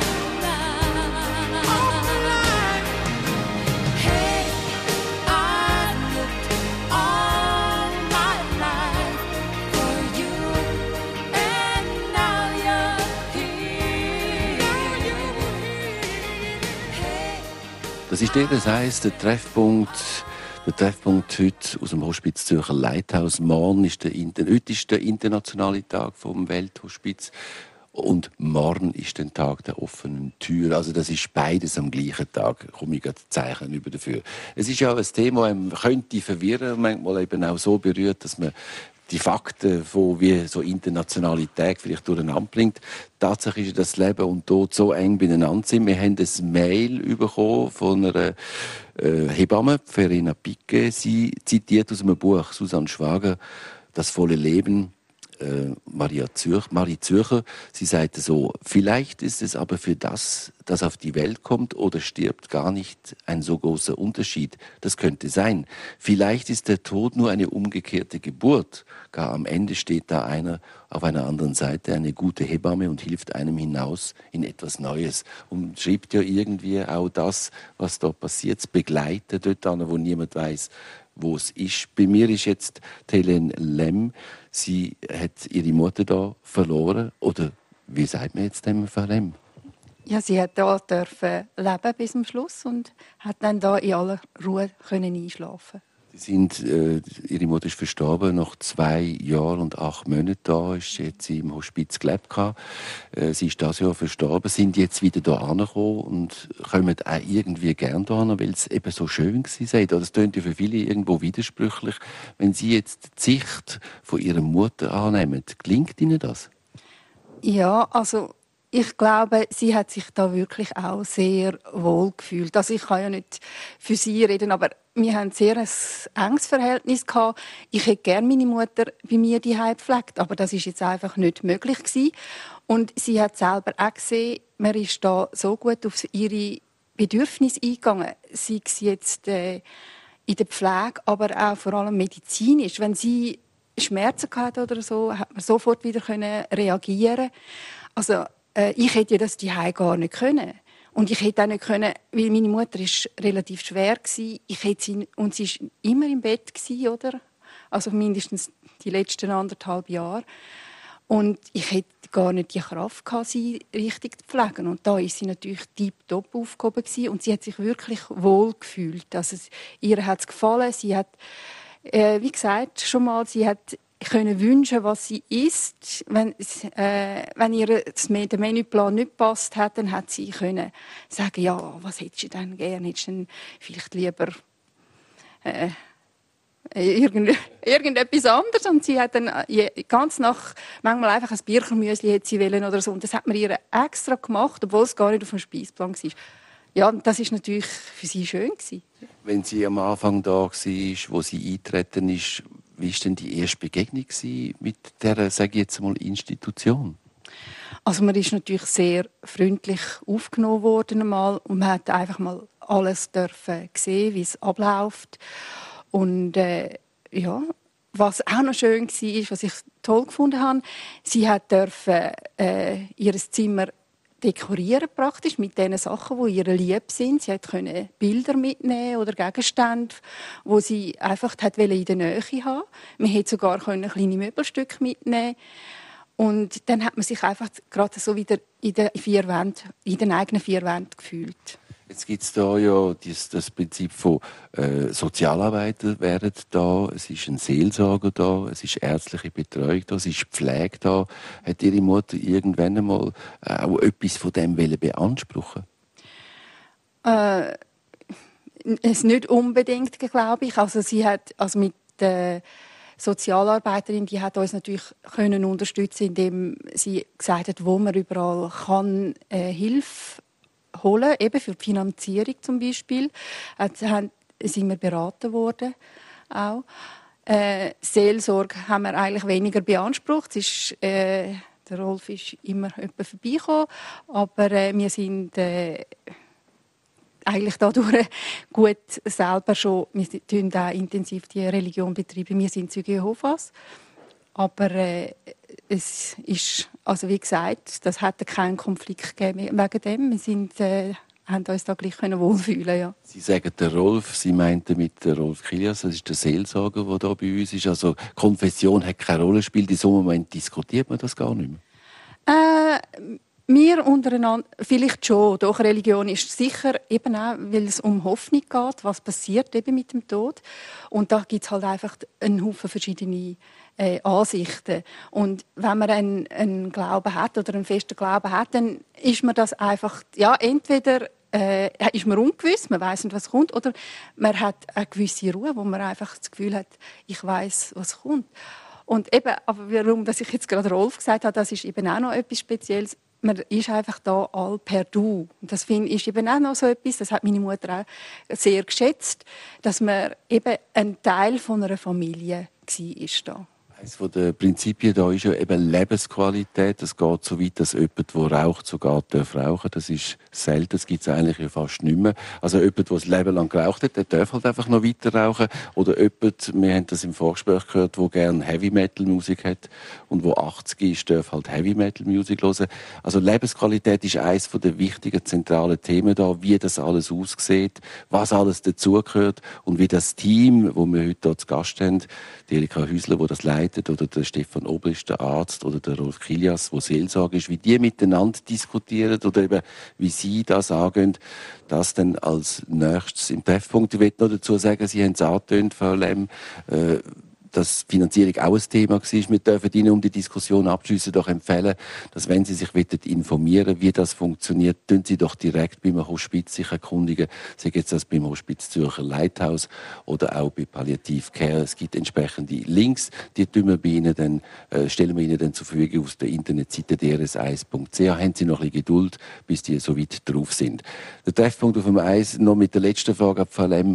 life. Hey, I've looked all my life for you, and now you're here. Das ist das heisst, der Treffpunkt heute aus dem Hospiz Zürcher Leithaus. Morgen ist heute ist der internationale Tag vom Welthospiz. Und morgen ist der Tag der offenen Tür. Also das ist beides am gleichen Tag. Komme ich gerade Zeichen über dafür. Es ist ja ein Thema, das könnte verwirren, manchmal eben auch so berührt, dass man die Fakten von wie so Internationalität vielleicht durcheinander bringt. Tatsache ist, dass das Leben und Tod so eng beieinander sind. Wir haben ein Mail bekommen von einer Hebamme, Verena Picke. Sie zitiert aus einem Buch Susanne Schwager, Das volle Leben. Marie Zürcher, sie sagte so: Vielleicht ist es aber für das auf die Welt kommt oder stirbt, gar nicht ein so großer Unterschied. Das könnte sein. Vielleicht ist der Tod nur eine umgekehrte Geburt. Gar am Ende steht da einer auf einer anderen Seite, eine gute Hebamme, und hilft einem hinaus in etwas Neues. Und schreibt ja irgendwie auch das, was da passiert, begleitet dort an, wo niemand weiß, wo es ist. Bei mir ist jetzt Helene Lemm. Sie hat ihre Mutter da verloren. Oder wie sagt man jetzt dem Frau Lemm? Ja, sie hat da dürfen leben bis zum Schluss und hat dann da in aller Ruhe können einschlafen. Ihre Mutter ist verstorben nach 2 Jahren und 8 Monaten. Da ist sie jetzt im Hospiz gelebt. Sie ist das Jahr verstorben, sind jetzt wieder hier angekommen und kommen auch irgendwie gerne hierher, weil es eben so schön war. Das klingt ja für viele irgendwo widersprüchlich. Wenn Sie jetzt die Sicht von Ihrer Mutter annehmen, gelingt Ihnen das? Ja, also ich glaube, sie hat sich da wirklich auch sehr wohl gefühlt. Also ich kann ja nicht für sie reden, aber wir haben sehr ein enges Verhältnis gehabt. Ich hätte gerne meine Mutter bei mir daheim gepflegt, aber das ist jetzt einfach nicht möglich gewesen. Und sie hat selber auch gesehen, man ist da so gut auf ihre Bedürfnisse eingegangen. Sei es jetzt in der Pflege, aber auch vor allem medizinisch. Wenn sie Schmerzen hatte oder so, hat man sofort wieder reagieren. Also ich hätte ja das daheim gar nicht können. Und ich hätte auch nicht können, weil meine Mutter ist relativ schwer war. Und sie war immer im Bett gewesen, oder? Also mindestens die letzten 1,5 Jahre. Und ich hätte gar nicht die Kraft gehabt, sie richtig zu pflegen. Und da ist sie natürlich tiptop aufgehoben gewesen. Und sie hat sich wirklich wohl gefühlt. Also ihr hat es gefallen. Sie hat, wie gesagt, schon mal, sie hat können wünschen, was sie isst. Wenn ihr der Menüplan nicht passt hat, dann hat sie können sagen, ja, was hättest du denn gerne? Hättest du denn vielleicht lieber irgendetwas anderes. Und sie hat dann ganz nach, manchmal einfach ein Birchermüsli hätte sie wollen oder so. Und das hat man ihr extra gemacht, obwohl es gar nicht auf dem Speisplan war. Ja, das ist natürlich für sie schön gewesen. Wenn sie am Anfang da war, wo sie eingetreten ist, wie war denn die erste Begegnung mit dieser, sage ich jetzt mal, Institution? Also man ist natürlich sehr freundlich aufgenommen worden einmal und man hat einfach mal alles dürfen sehen, wie es abläuft. Und ja, was auch noch schön war, was ich toll gefunden habe, sie hat dürfen ihr Zimmer dekorieren praktisch mit den Sachen, die ihr lieb sind. Sie konnte Bilder mitnehmen oder Gegenstände, die sie einfach in der Nähe haben. Man konnte sogar kleine Möbelstücke mitnehmen. Und dann hat man sich einfach gerade so wieder in den eigenen vier Wänden gefühlt. Jetzt gibt es da ja das Prinzip von Sozialarbeiter wären da, es ist ein Seelsorger da, es ist ärztliche Betreuung da, es ist Pflege da. Hat Ihre Mutter irgendwann einmal auch etwas von dem beanspruchen? Es nicht unbedingt, glaube ich. Also sie hat mit der Sozialarbeiterin, die hat uns natürlich können unterstützen, indem sie gesagt hat, wo man überall kann Hilfe holen, eben für die Finanzierung zum Beispiel. Sind wir beraten worden auch. Seelsorge haben wir eigentlich weniger beansprucht. Der Rolf ist immer jemand vorbeigekommen, aber wir sind eigentlich dadurch gut selber schon. Wir betreiben auch intensiv die Religion betreiben. Wir sind Zeuge Jehovas. Aber es ist, also wie gesagt, das hat keinen Konflikt gegeben wegen dem. Wir haben uns da gleich wohlfühlen. Ja. Sie sagen der Rolf, Sie meinten mit der Rolf Kilias, das ist der Seelsorger, der da bei uns ist. Also Konfession hat keine Rolle gespielt. In so einem Moment diskutiert man das gar nicht mehr. Wir untereinander vielleicht schon. Doch Religion ist sicher eben auch, weil es um Hoffnung geht, was passiert eben mit dem Tod. Und da gibt es halt einfach einen Haufen verschiedene Ansichten. Und wenn man einen Glauben hat oder einen festen Glauben hat, dann ist man das einfach, ja, entweder ist man ungewiss, man weiss nicht, was kommt, oder man hat eine gewisse Ruhe, wo man einfach das Gefühl hat, ich weiss, was kommt. Und eben, aber warum, dass ich jetzt gerade Rolf gesagt habe, das ist eben auch noch etwas Spezielles. Man ist einfach da all per Du. Und das ist eben auch noch so etwas, das hat meine Mutter auch sehr geschätzt, dass man eben ein Teil von einer Familie war da. Eines der Prinzipien da ist ja eben Lebensqualität. Es geht so weit, dass jemand, der raucht, sogar rauchen darf. Das ist selten, das gibt es eigentlich ja fast nicht mehr. Also jemand, der das Leben lang geraucht hat, der darf halt einfach noch weiter rauchen. Oder jemand, wir haben das im Vorgespräch gehört, der gerne Heavy-Metal-Musik hat und der 80 ist, darf halt Heavy-Metal-Musik hören. Also Lebensqualität ist eines der wichtigen, zentralen Themen da, wie das alles aussieht, was alles dazugehört und wie das Team, wo wir heute hier zu Gast haben, die Erika Häusler, die das leitet, oder der Stefan Obrist, der Arzt, oder der Rolf Kilias, der Seelsorger ist, wie die miteinander diskutieren oder eben wie sie das angehen, das dann als nächstes im Treffpunkt. Ich will noch dazu sagen, Sie haben es angetönt, Frau Lemm, dass Finanzierung auch ein Thema war. Wir dürfen Ihnen, um die Diskussion abzuschliessen, doch empfehlen, dass wenn Sie sich informieren, wie das funktioniert, tun Sie doch direkt beim Hospiz sich erkundigen. Sei jetzt das beim Hospiz Zürcher Lighthouse oder auch bei Palliative Care. Es gibt entsprechende Links, die stellen wir Ihnen dann zur Verfügung aus der Internetseite drs1.ch. Haben Sie noch ein bisschen Geduld, bis die so weit drauf sind. Der Treffpunkt auf dem Eis, noch mit der letzten Frage ab Frau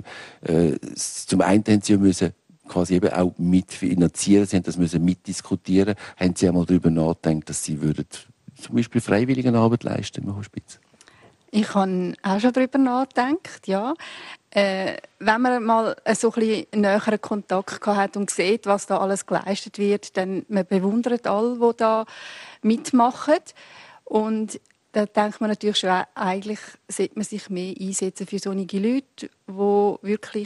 zum einen haben Sie müssen quasi eben auch mitfinanzieren. Sie haben das müssen mitdiskutieren. Haben Sie einmal darüber nachgedacht, dass Sie würden zum Beispiel Freiwilligenarbeit leisten im Hospiz? Ich habe auch schon darüber nachgedacht, ja. Wenn man mal so ein bisschen näheren Kontakt hat und sieht, was da alles geleistet wird, dann man bewundert alle, die da mitmachen. Und da denkt man natürlich schon, eigentlich sollte man sich mehr einsetzen für solche Leute, die wirklich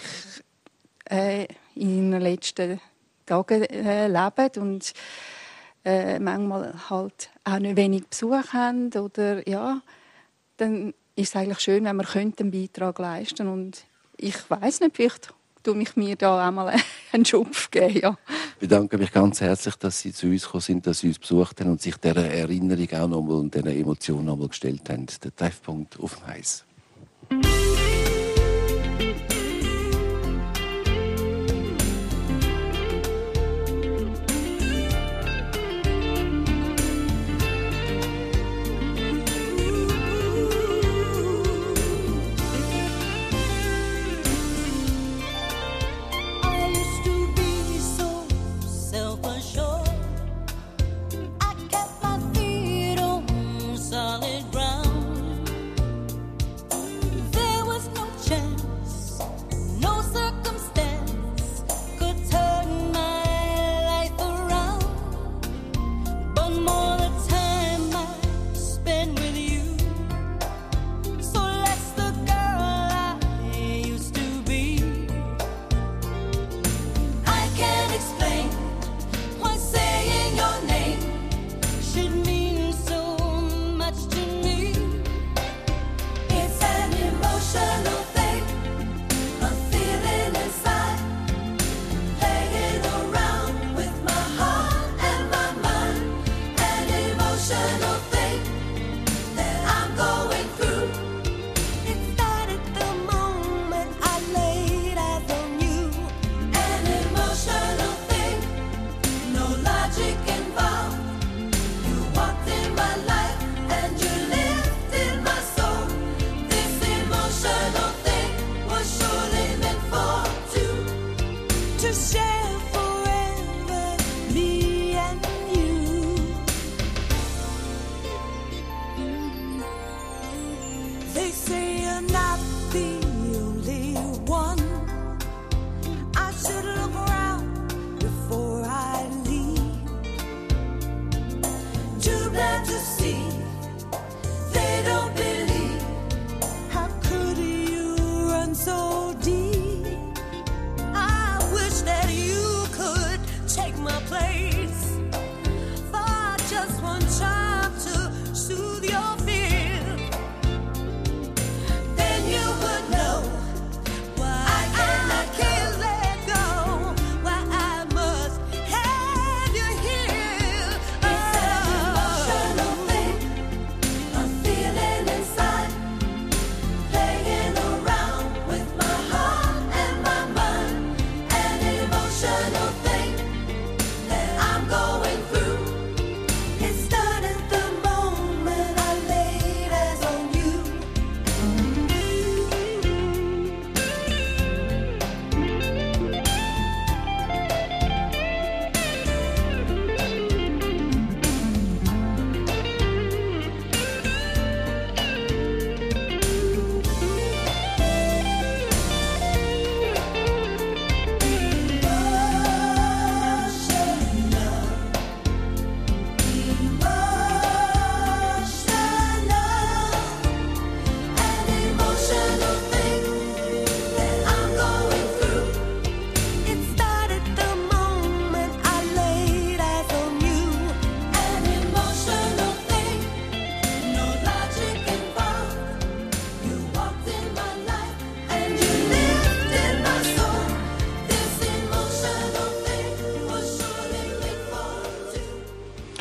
in den letzten Tagen leben und manchmal halt auch nicht wenig Besuch haben. Oder, ja, dann ist es eigentlich schön, wenn man einen Beitrag leisten könnte. Und ich weiss nicht, vielleicht tue ich mir da auch mal einen Schubs geben. Ja. Ich bedanke mich ganz herzlich, dass Sie zu uns gekommen sind, dass Sie uns besucht haben und sich dieser Erinnerung auch nochmal und dieser Emotion nochmal gestellt haben. Der Treffpunkt auf dem Eis.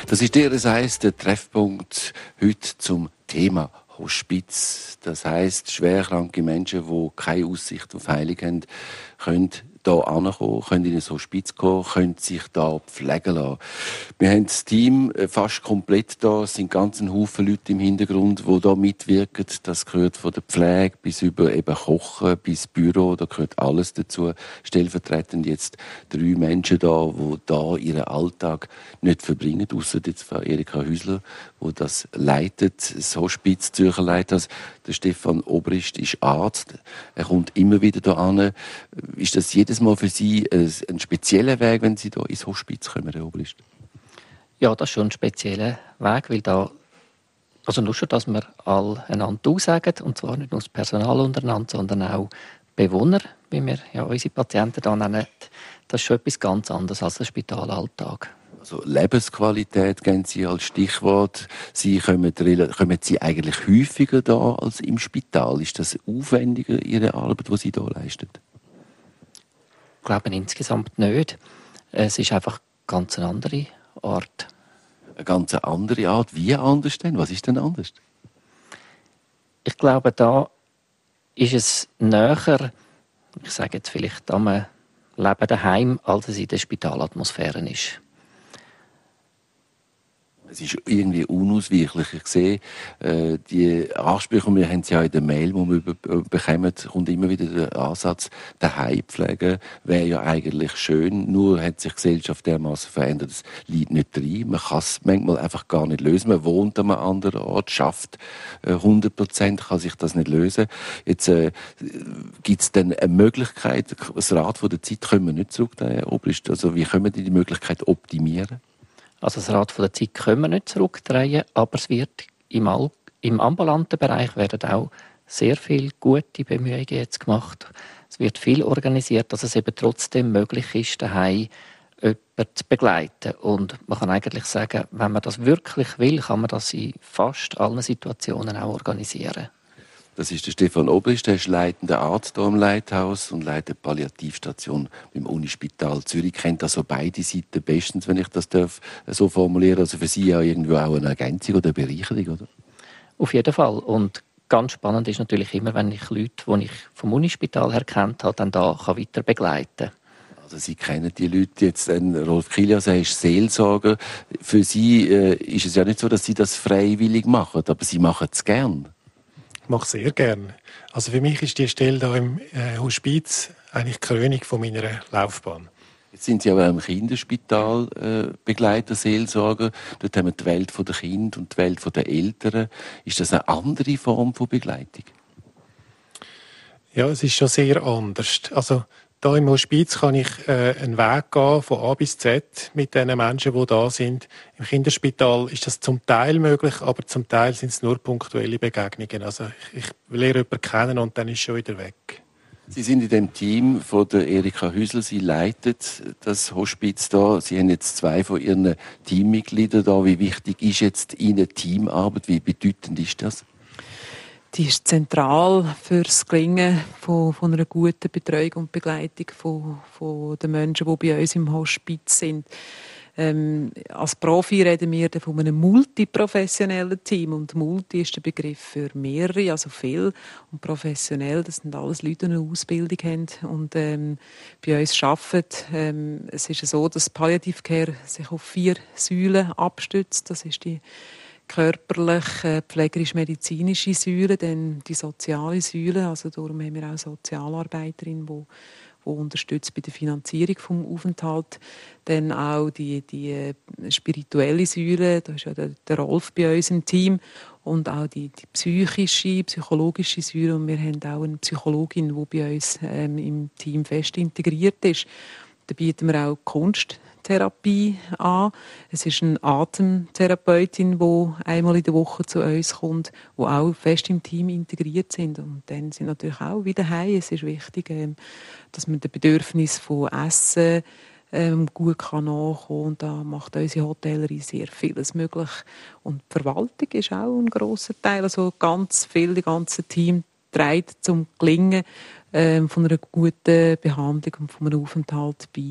Das ist DRS1, der Treffpunkt heute zum Thema Hospiz. Das heisst, schwerkranke Menschen, die keine Aussicht auf Heilung haben, können hier ankommen, können in ein Hospiz kommen, können sich da pflegen lassen. Wir haben das Team fast komplett da. Es sind ganz ein Haufen Leute im Hintergrund, die da mitwirken. Das gehört von der Pflege bis über eben Kochen, bis Büro, da gehört alles dazu. Stellvertretend jetzt 3 Menschen da, die da ihren Alltag nicht verbringen, ausser jetzt von Erika Hüsler, die das leitet, das Hospiz Zürcher Leithaus. Der Stefan Obrist ist Arzt. Er kommt immer wieder da an. Ist das jedes Mal für Sie ein spezieller Weg, wenn Sie da ins Hospiz kommen, Herr Obrist? Ja, das ist schon ein spezieller Weg, weil da, also nur schon, dass wir alle einander aussagen, und zwar nicht nur das Personal untereinander, sondern auch Bewohner, wie wir ja unsere Patienten da nennen, das ist schon etwas ganz anderes als der Spitalalltag. Also Lebensqualität geben Sie als Stichwort. Kommen Sie eigentlich häufiger da als im Spital? Ist das aufwendiger, Ihre Arbeit, die Sie da leisten? Ich glaube insgesamt nicht. Es ist einfach ganz eine andere Art. Eine ganz andere Art? Wie anders denn? Was ist denn anders? Ich glaube, da ist es näher, ich sage jetzt vielleicht am Leben daheim, als es in der Spitalatmosphäre ist. Es ist irgendwie unausweichlich. Ich sehe, die Ansprüche, wir haben es ja in der Mail, die wir bekommen, kommt immer wieder der Ansatz, daheim pflegen wäre ja eigentlich schön, nur hat sich die Gesellschaft dermaßen verändert, es liegt nicht drin. Man kann es manchmal einfach gar nicht lösen. Man wohnt an einem anderen Ort, schafft 100%, kann sich das nicht lösen. Jetzt gibt es dann eine Möglichkeit, das Rad von der Zeit können wir nicht zurückdrehen, Herr Obrist. Also wie können wir die Möglichkeit optimieren? Also das Rad von der Zeit können wir nicht zurückdrehen, aber es wird im ambulanten Bereich werden auch sehr viele gute Bemühungen jetzt gemacht. Es wird viel organisiert, dass es eben trotzdem möglich ist, daheim jemanden zu begleiten. Und man kann eigentlich sagen, wenn man das wirklich will, kann man das in fast allen Situationen auch organisieren. Das ist der Stefan Obrist, der ist leitender Arzt hier im Leithaus und leitet die Palliativstation beim Unispital Zürich. Kennt also beide Seiten bestens, wenn ich das so formulieren darf. Also für Sie ja irgendwo auch eine Ergänzung oder eine Bereicherung, oder? Auf jeden Fall. Und ganz spannend ist natürlich immer, wenn ich Leute, die ich vom Unispital her kennt habe, dann da weiter begleiten kann. Also Sie kennen die Leute jetzt, Rolf Kilias, er ist Seelsorger. Für Sie ist es ja nicht so, dass Sie das freiwillig machen, aber Sie machen es gern. Ich mache es sehr gerne. Also für mich ist die Stelle hier im Hospiz eigentlich die Krönung von meiner Laufbahn. Jetzt sind Sie aber im Kinderspital Begleiter, Seelsorger. Dort haben wir die Welt der Kinder und die Welt der Eltern. Ist das eine andere Form von Begleitung? Ja, es ist schon sehr anders. Also da im Hospiz kann ich einen Weg gehen von A bis Z mit den Menschen, die da sind. Im Kinderspital ist das zum Teil möglich, aber zum Teil sind es nur punktuelle Begegnungen. Also ich lerne jemanden kennen und dann ist schon wieder weg. Sie sind in dem Team von der Erika Hüsler. Sie leitet das Hospiz da. Sie haben jetzt 2 von Ihren Teammitgliedern da. Wie wichtig ist jetzt Ihnen Teamarbeit? Wie bedeutend ist das? Die ist zentral für das Gelingen von einer guten Betreuung und Begleitung von den Menschen, die bei uns im Hospiz sind. Als Profi reden wir von einem multiprofessionellen Team. Und Multi ist der Begriff für mehrere, also viel. Und professionell, das sind alles Leute, die eine Ausbildung haben und bei uns arbeiten. Es ist so, dass Palliative Care sich auf 4 Säulen abstützt. Das ist die körperliche, pflegerisch-medizinische Säule, dann die soziale Säule, also darum haben wir auch Sozialarbeiterinnen, die unterstützt bei der Finanzierung des Aufenthalts, dann auch die spirituelle Säule, da ist ja der Rolf bei uns im Team, und auch die psychologische Säule, und wir haben auch eine Psychologin, die bei uns im Team fest integriert ist. Da bieten wir auch Kunsttherapie an. Es ist eine Atemtherapeutin, die einmal in der Woche zu uns kommt, die auch fest im Team integriert sind. Und dann sind natürlich auch wieder heim. Es ist wichtig, dass man den Bedürfnissen von Essen gut nachkommen kann. Und da macht unsere Hotellerie sehr vieles möglich. Und die Verwaltung ist auch ein grosser Teil. Also ganz viel, das ganze Team trägt zum Gelingen von einer guten Behandlung und von einem Aufenthalt bei.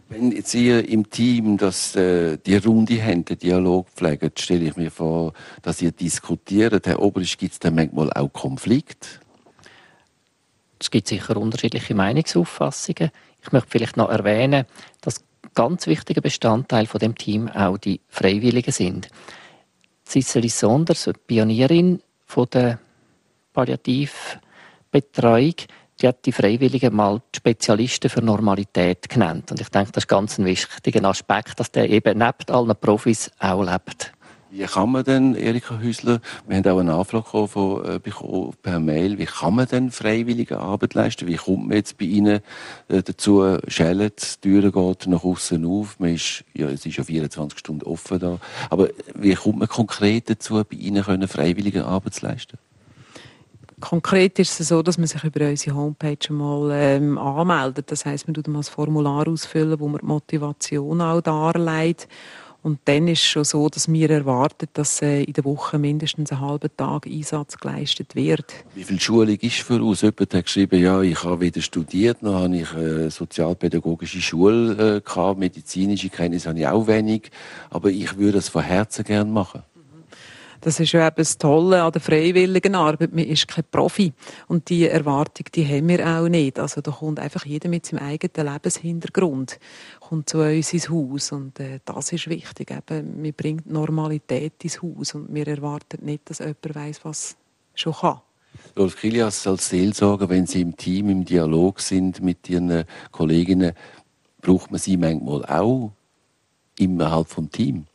Wenn jetzt ihr im Team die Runde habt, den Dialog pflegt, stelle ich mir vor, dass ihr diskutiert. Herr Obrist, gibt es dann manchmal auch Konflikte? Es gibt sicher unterschiedliche Meinungsauffassungen. Ich möchte vielleicht noch erwähnen, dass ein ganz wichtiger Bestandteil von dem Team auch die Freiwilligen sind. Cicely Saunders, eine Pionierin von der Palliativbetreuung, die hat die Freiwilligen mal die Spezialisten für Normalität genannt. Und ich denke, das ist ganz ein wichtiger Aspekt, dass der eben neben allen Profis auch lebt. Wie kann man denn, Erika Hüsler, wir haben auch eine Anfrage bekommen per Mail, wie kann man denn freiwillige Arbeit leisten? Wie kommt man jetzt bei Ihnen dazu, schellt, die Türen geht nach außen auf, es ist ja 24 Stunden offen da, aber wie kommt man konkret dazu, bei Ihnen freiwillige Arbeit zu leisten? Konkret ist es so, dass man sich über unsere Homepage mal anmeldet. Das heisst, man tut mal ein Formular ausfüllen, wo man die Motivation auch darlegt. Und dann ist es schon so, dass wir erwarten, dass in der Woche mindestens einen halben Tag Einsatz geleistet wird. Wie viel Schulung ist voraus? Jemand hat geschrieben, ja, ich habe wieder studiert, dann habe ich sozialpädagogische Schule gehabt, medizinische Kenntnisse habe ich auch wenig, aber ich würde es von Herzen gerne machen. Das ist ja eben das Tolle an der Freiwilligenarbeit. Man ist kein Profi. Und diese Erwartung, die haben wir auch nicht. Also da kommt einfach jeder mit seinem eigenen Lebenshintergrund kommt zu uns ins Haus. Und das ist wichtig. Eben, man bringt Normalität ins Haus. Und wir erwarten nicht, dass jemand weiss, was schon kann. Rolf Kilias, als Seelsorger, wenn Sie im Team, im Dialog sind mit Ihren Kolleginnen, braucht man Sie manchmal auch innerhalb vom Team?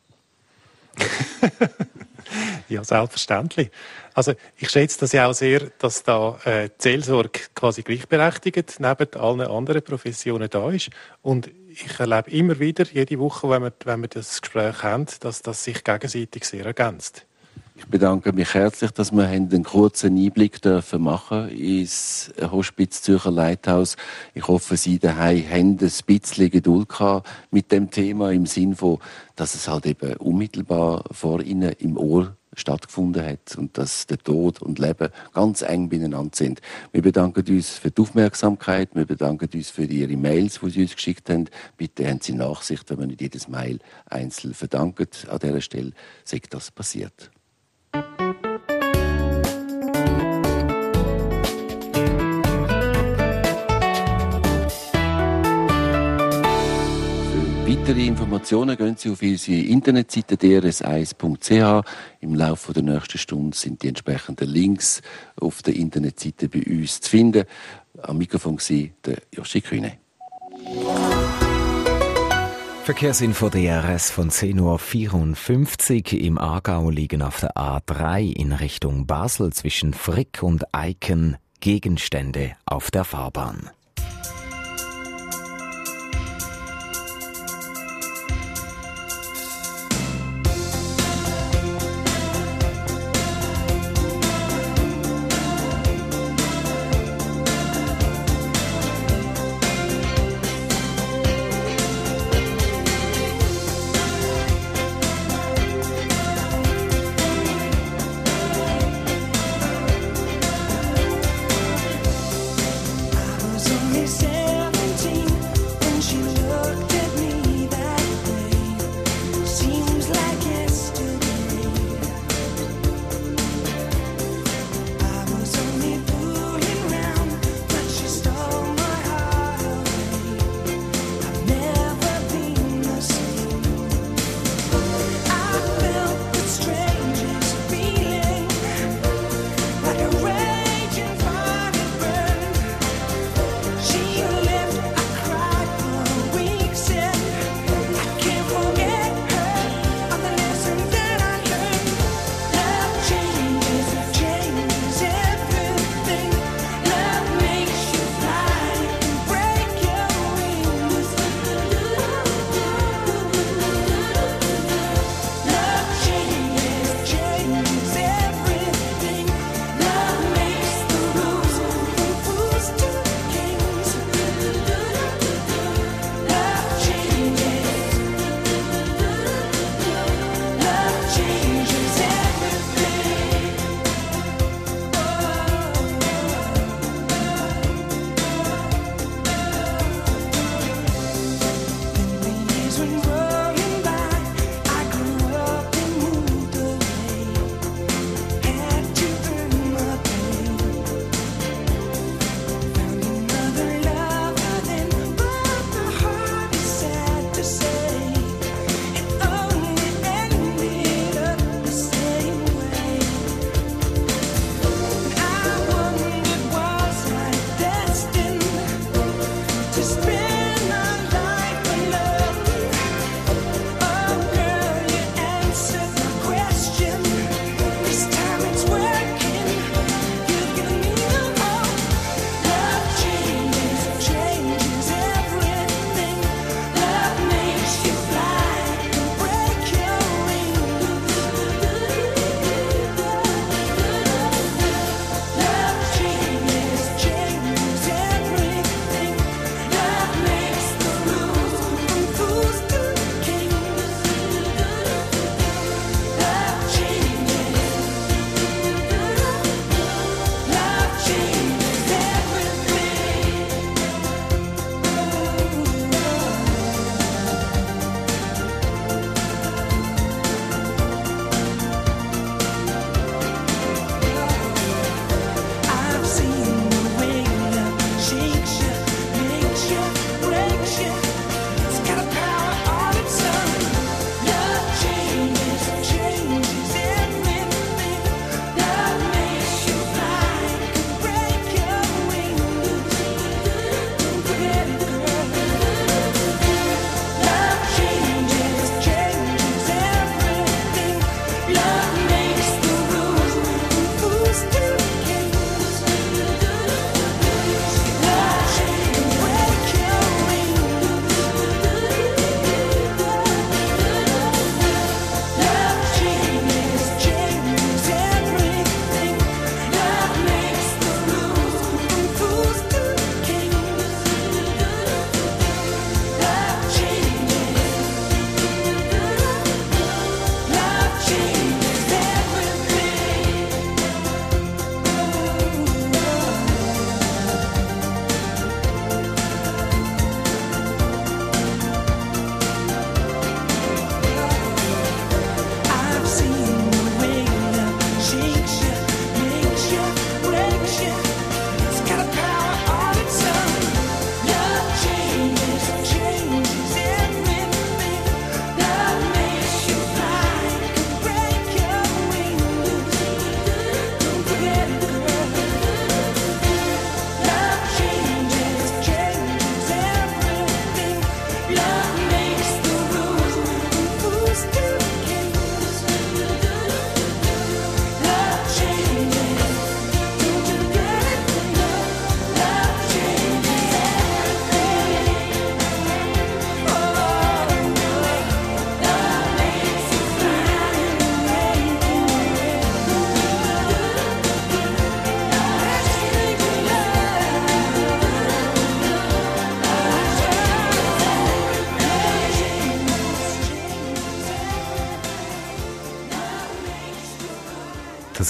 Ja, selbstverständlich. Also ich schätze das ja auch sehr, dass da die Seelsorge quasi gleichberechtigt neben allen anderen Professionen da ist. Und ich erlebe immer wieder, jede Woche, wenn wir das Gespräch haben, dass das sich gegenseitig sehr ergänzt. Ich bedanke mich herzlich, dass wir einen kurzen Einblick machen ins Hospiz Zürcher Leithaus. Ich hoffe, Sie daheim haben ein bisschen Geduld gehabt mit dem Thema im Sinn von, dass es halt eben unmittelbar vor Ihnen im Ohr stattgefunden hat und dass der Tod und Leben ganz eng beieinander sind. Wir bedanken uns für die Aufmerksamkeit, wir bedanken uns für Ihre Mails, die Sie uns geschickt haben. Bitte haben Sie Nachsicht, wenn wir nicht jedes Mail einzeln verdanken. An dieser Stelle sei das passiert. Weitere Informationen gehen Sie auf unsere Internetseite drs1.ch. Im Laufe der nächsten Stunde sind die entsprechenden Links auf der Internetseite bei uns zu finden. Am Mikrofon war der Joshi Kühne. Verkehrsinfo DRS von 10.54 Uhr. Im Aargau liegen auf der A3 in Richtung Basel zwischen Frick und Eiken Gegenstände auf der Fahrbahn. I was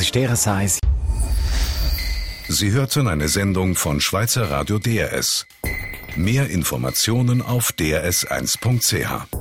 ist DRS1. Sie hörten eine Sendung von Schweizer Radio DRS. Mehr Informationen auf drs1.ch.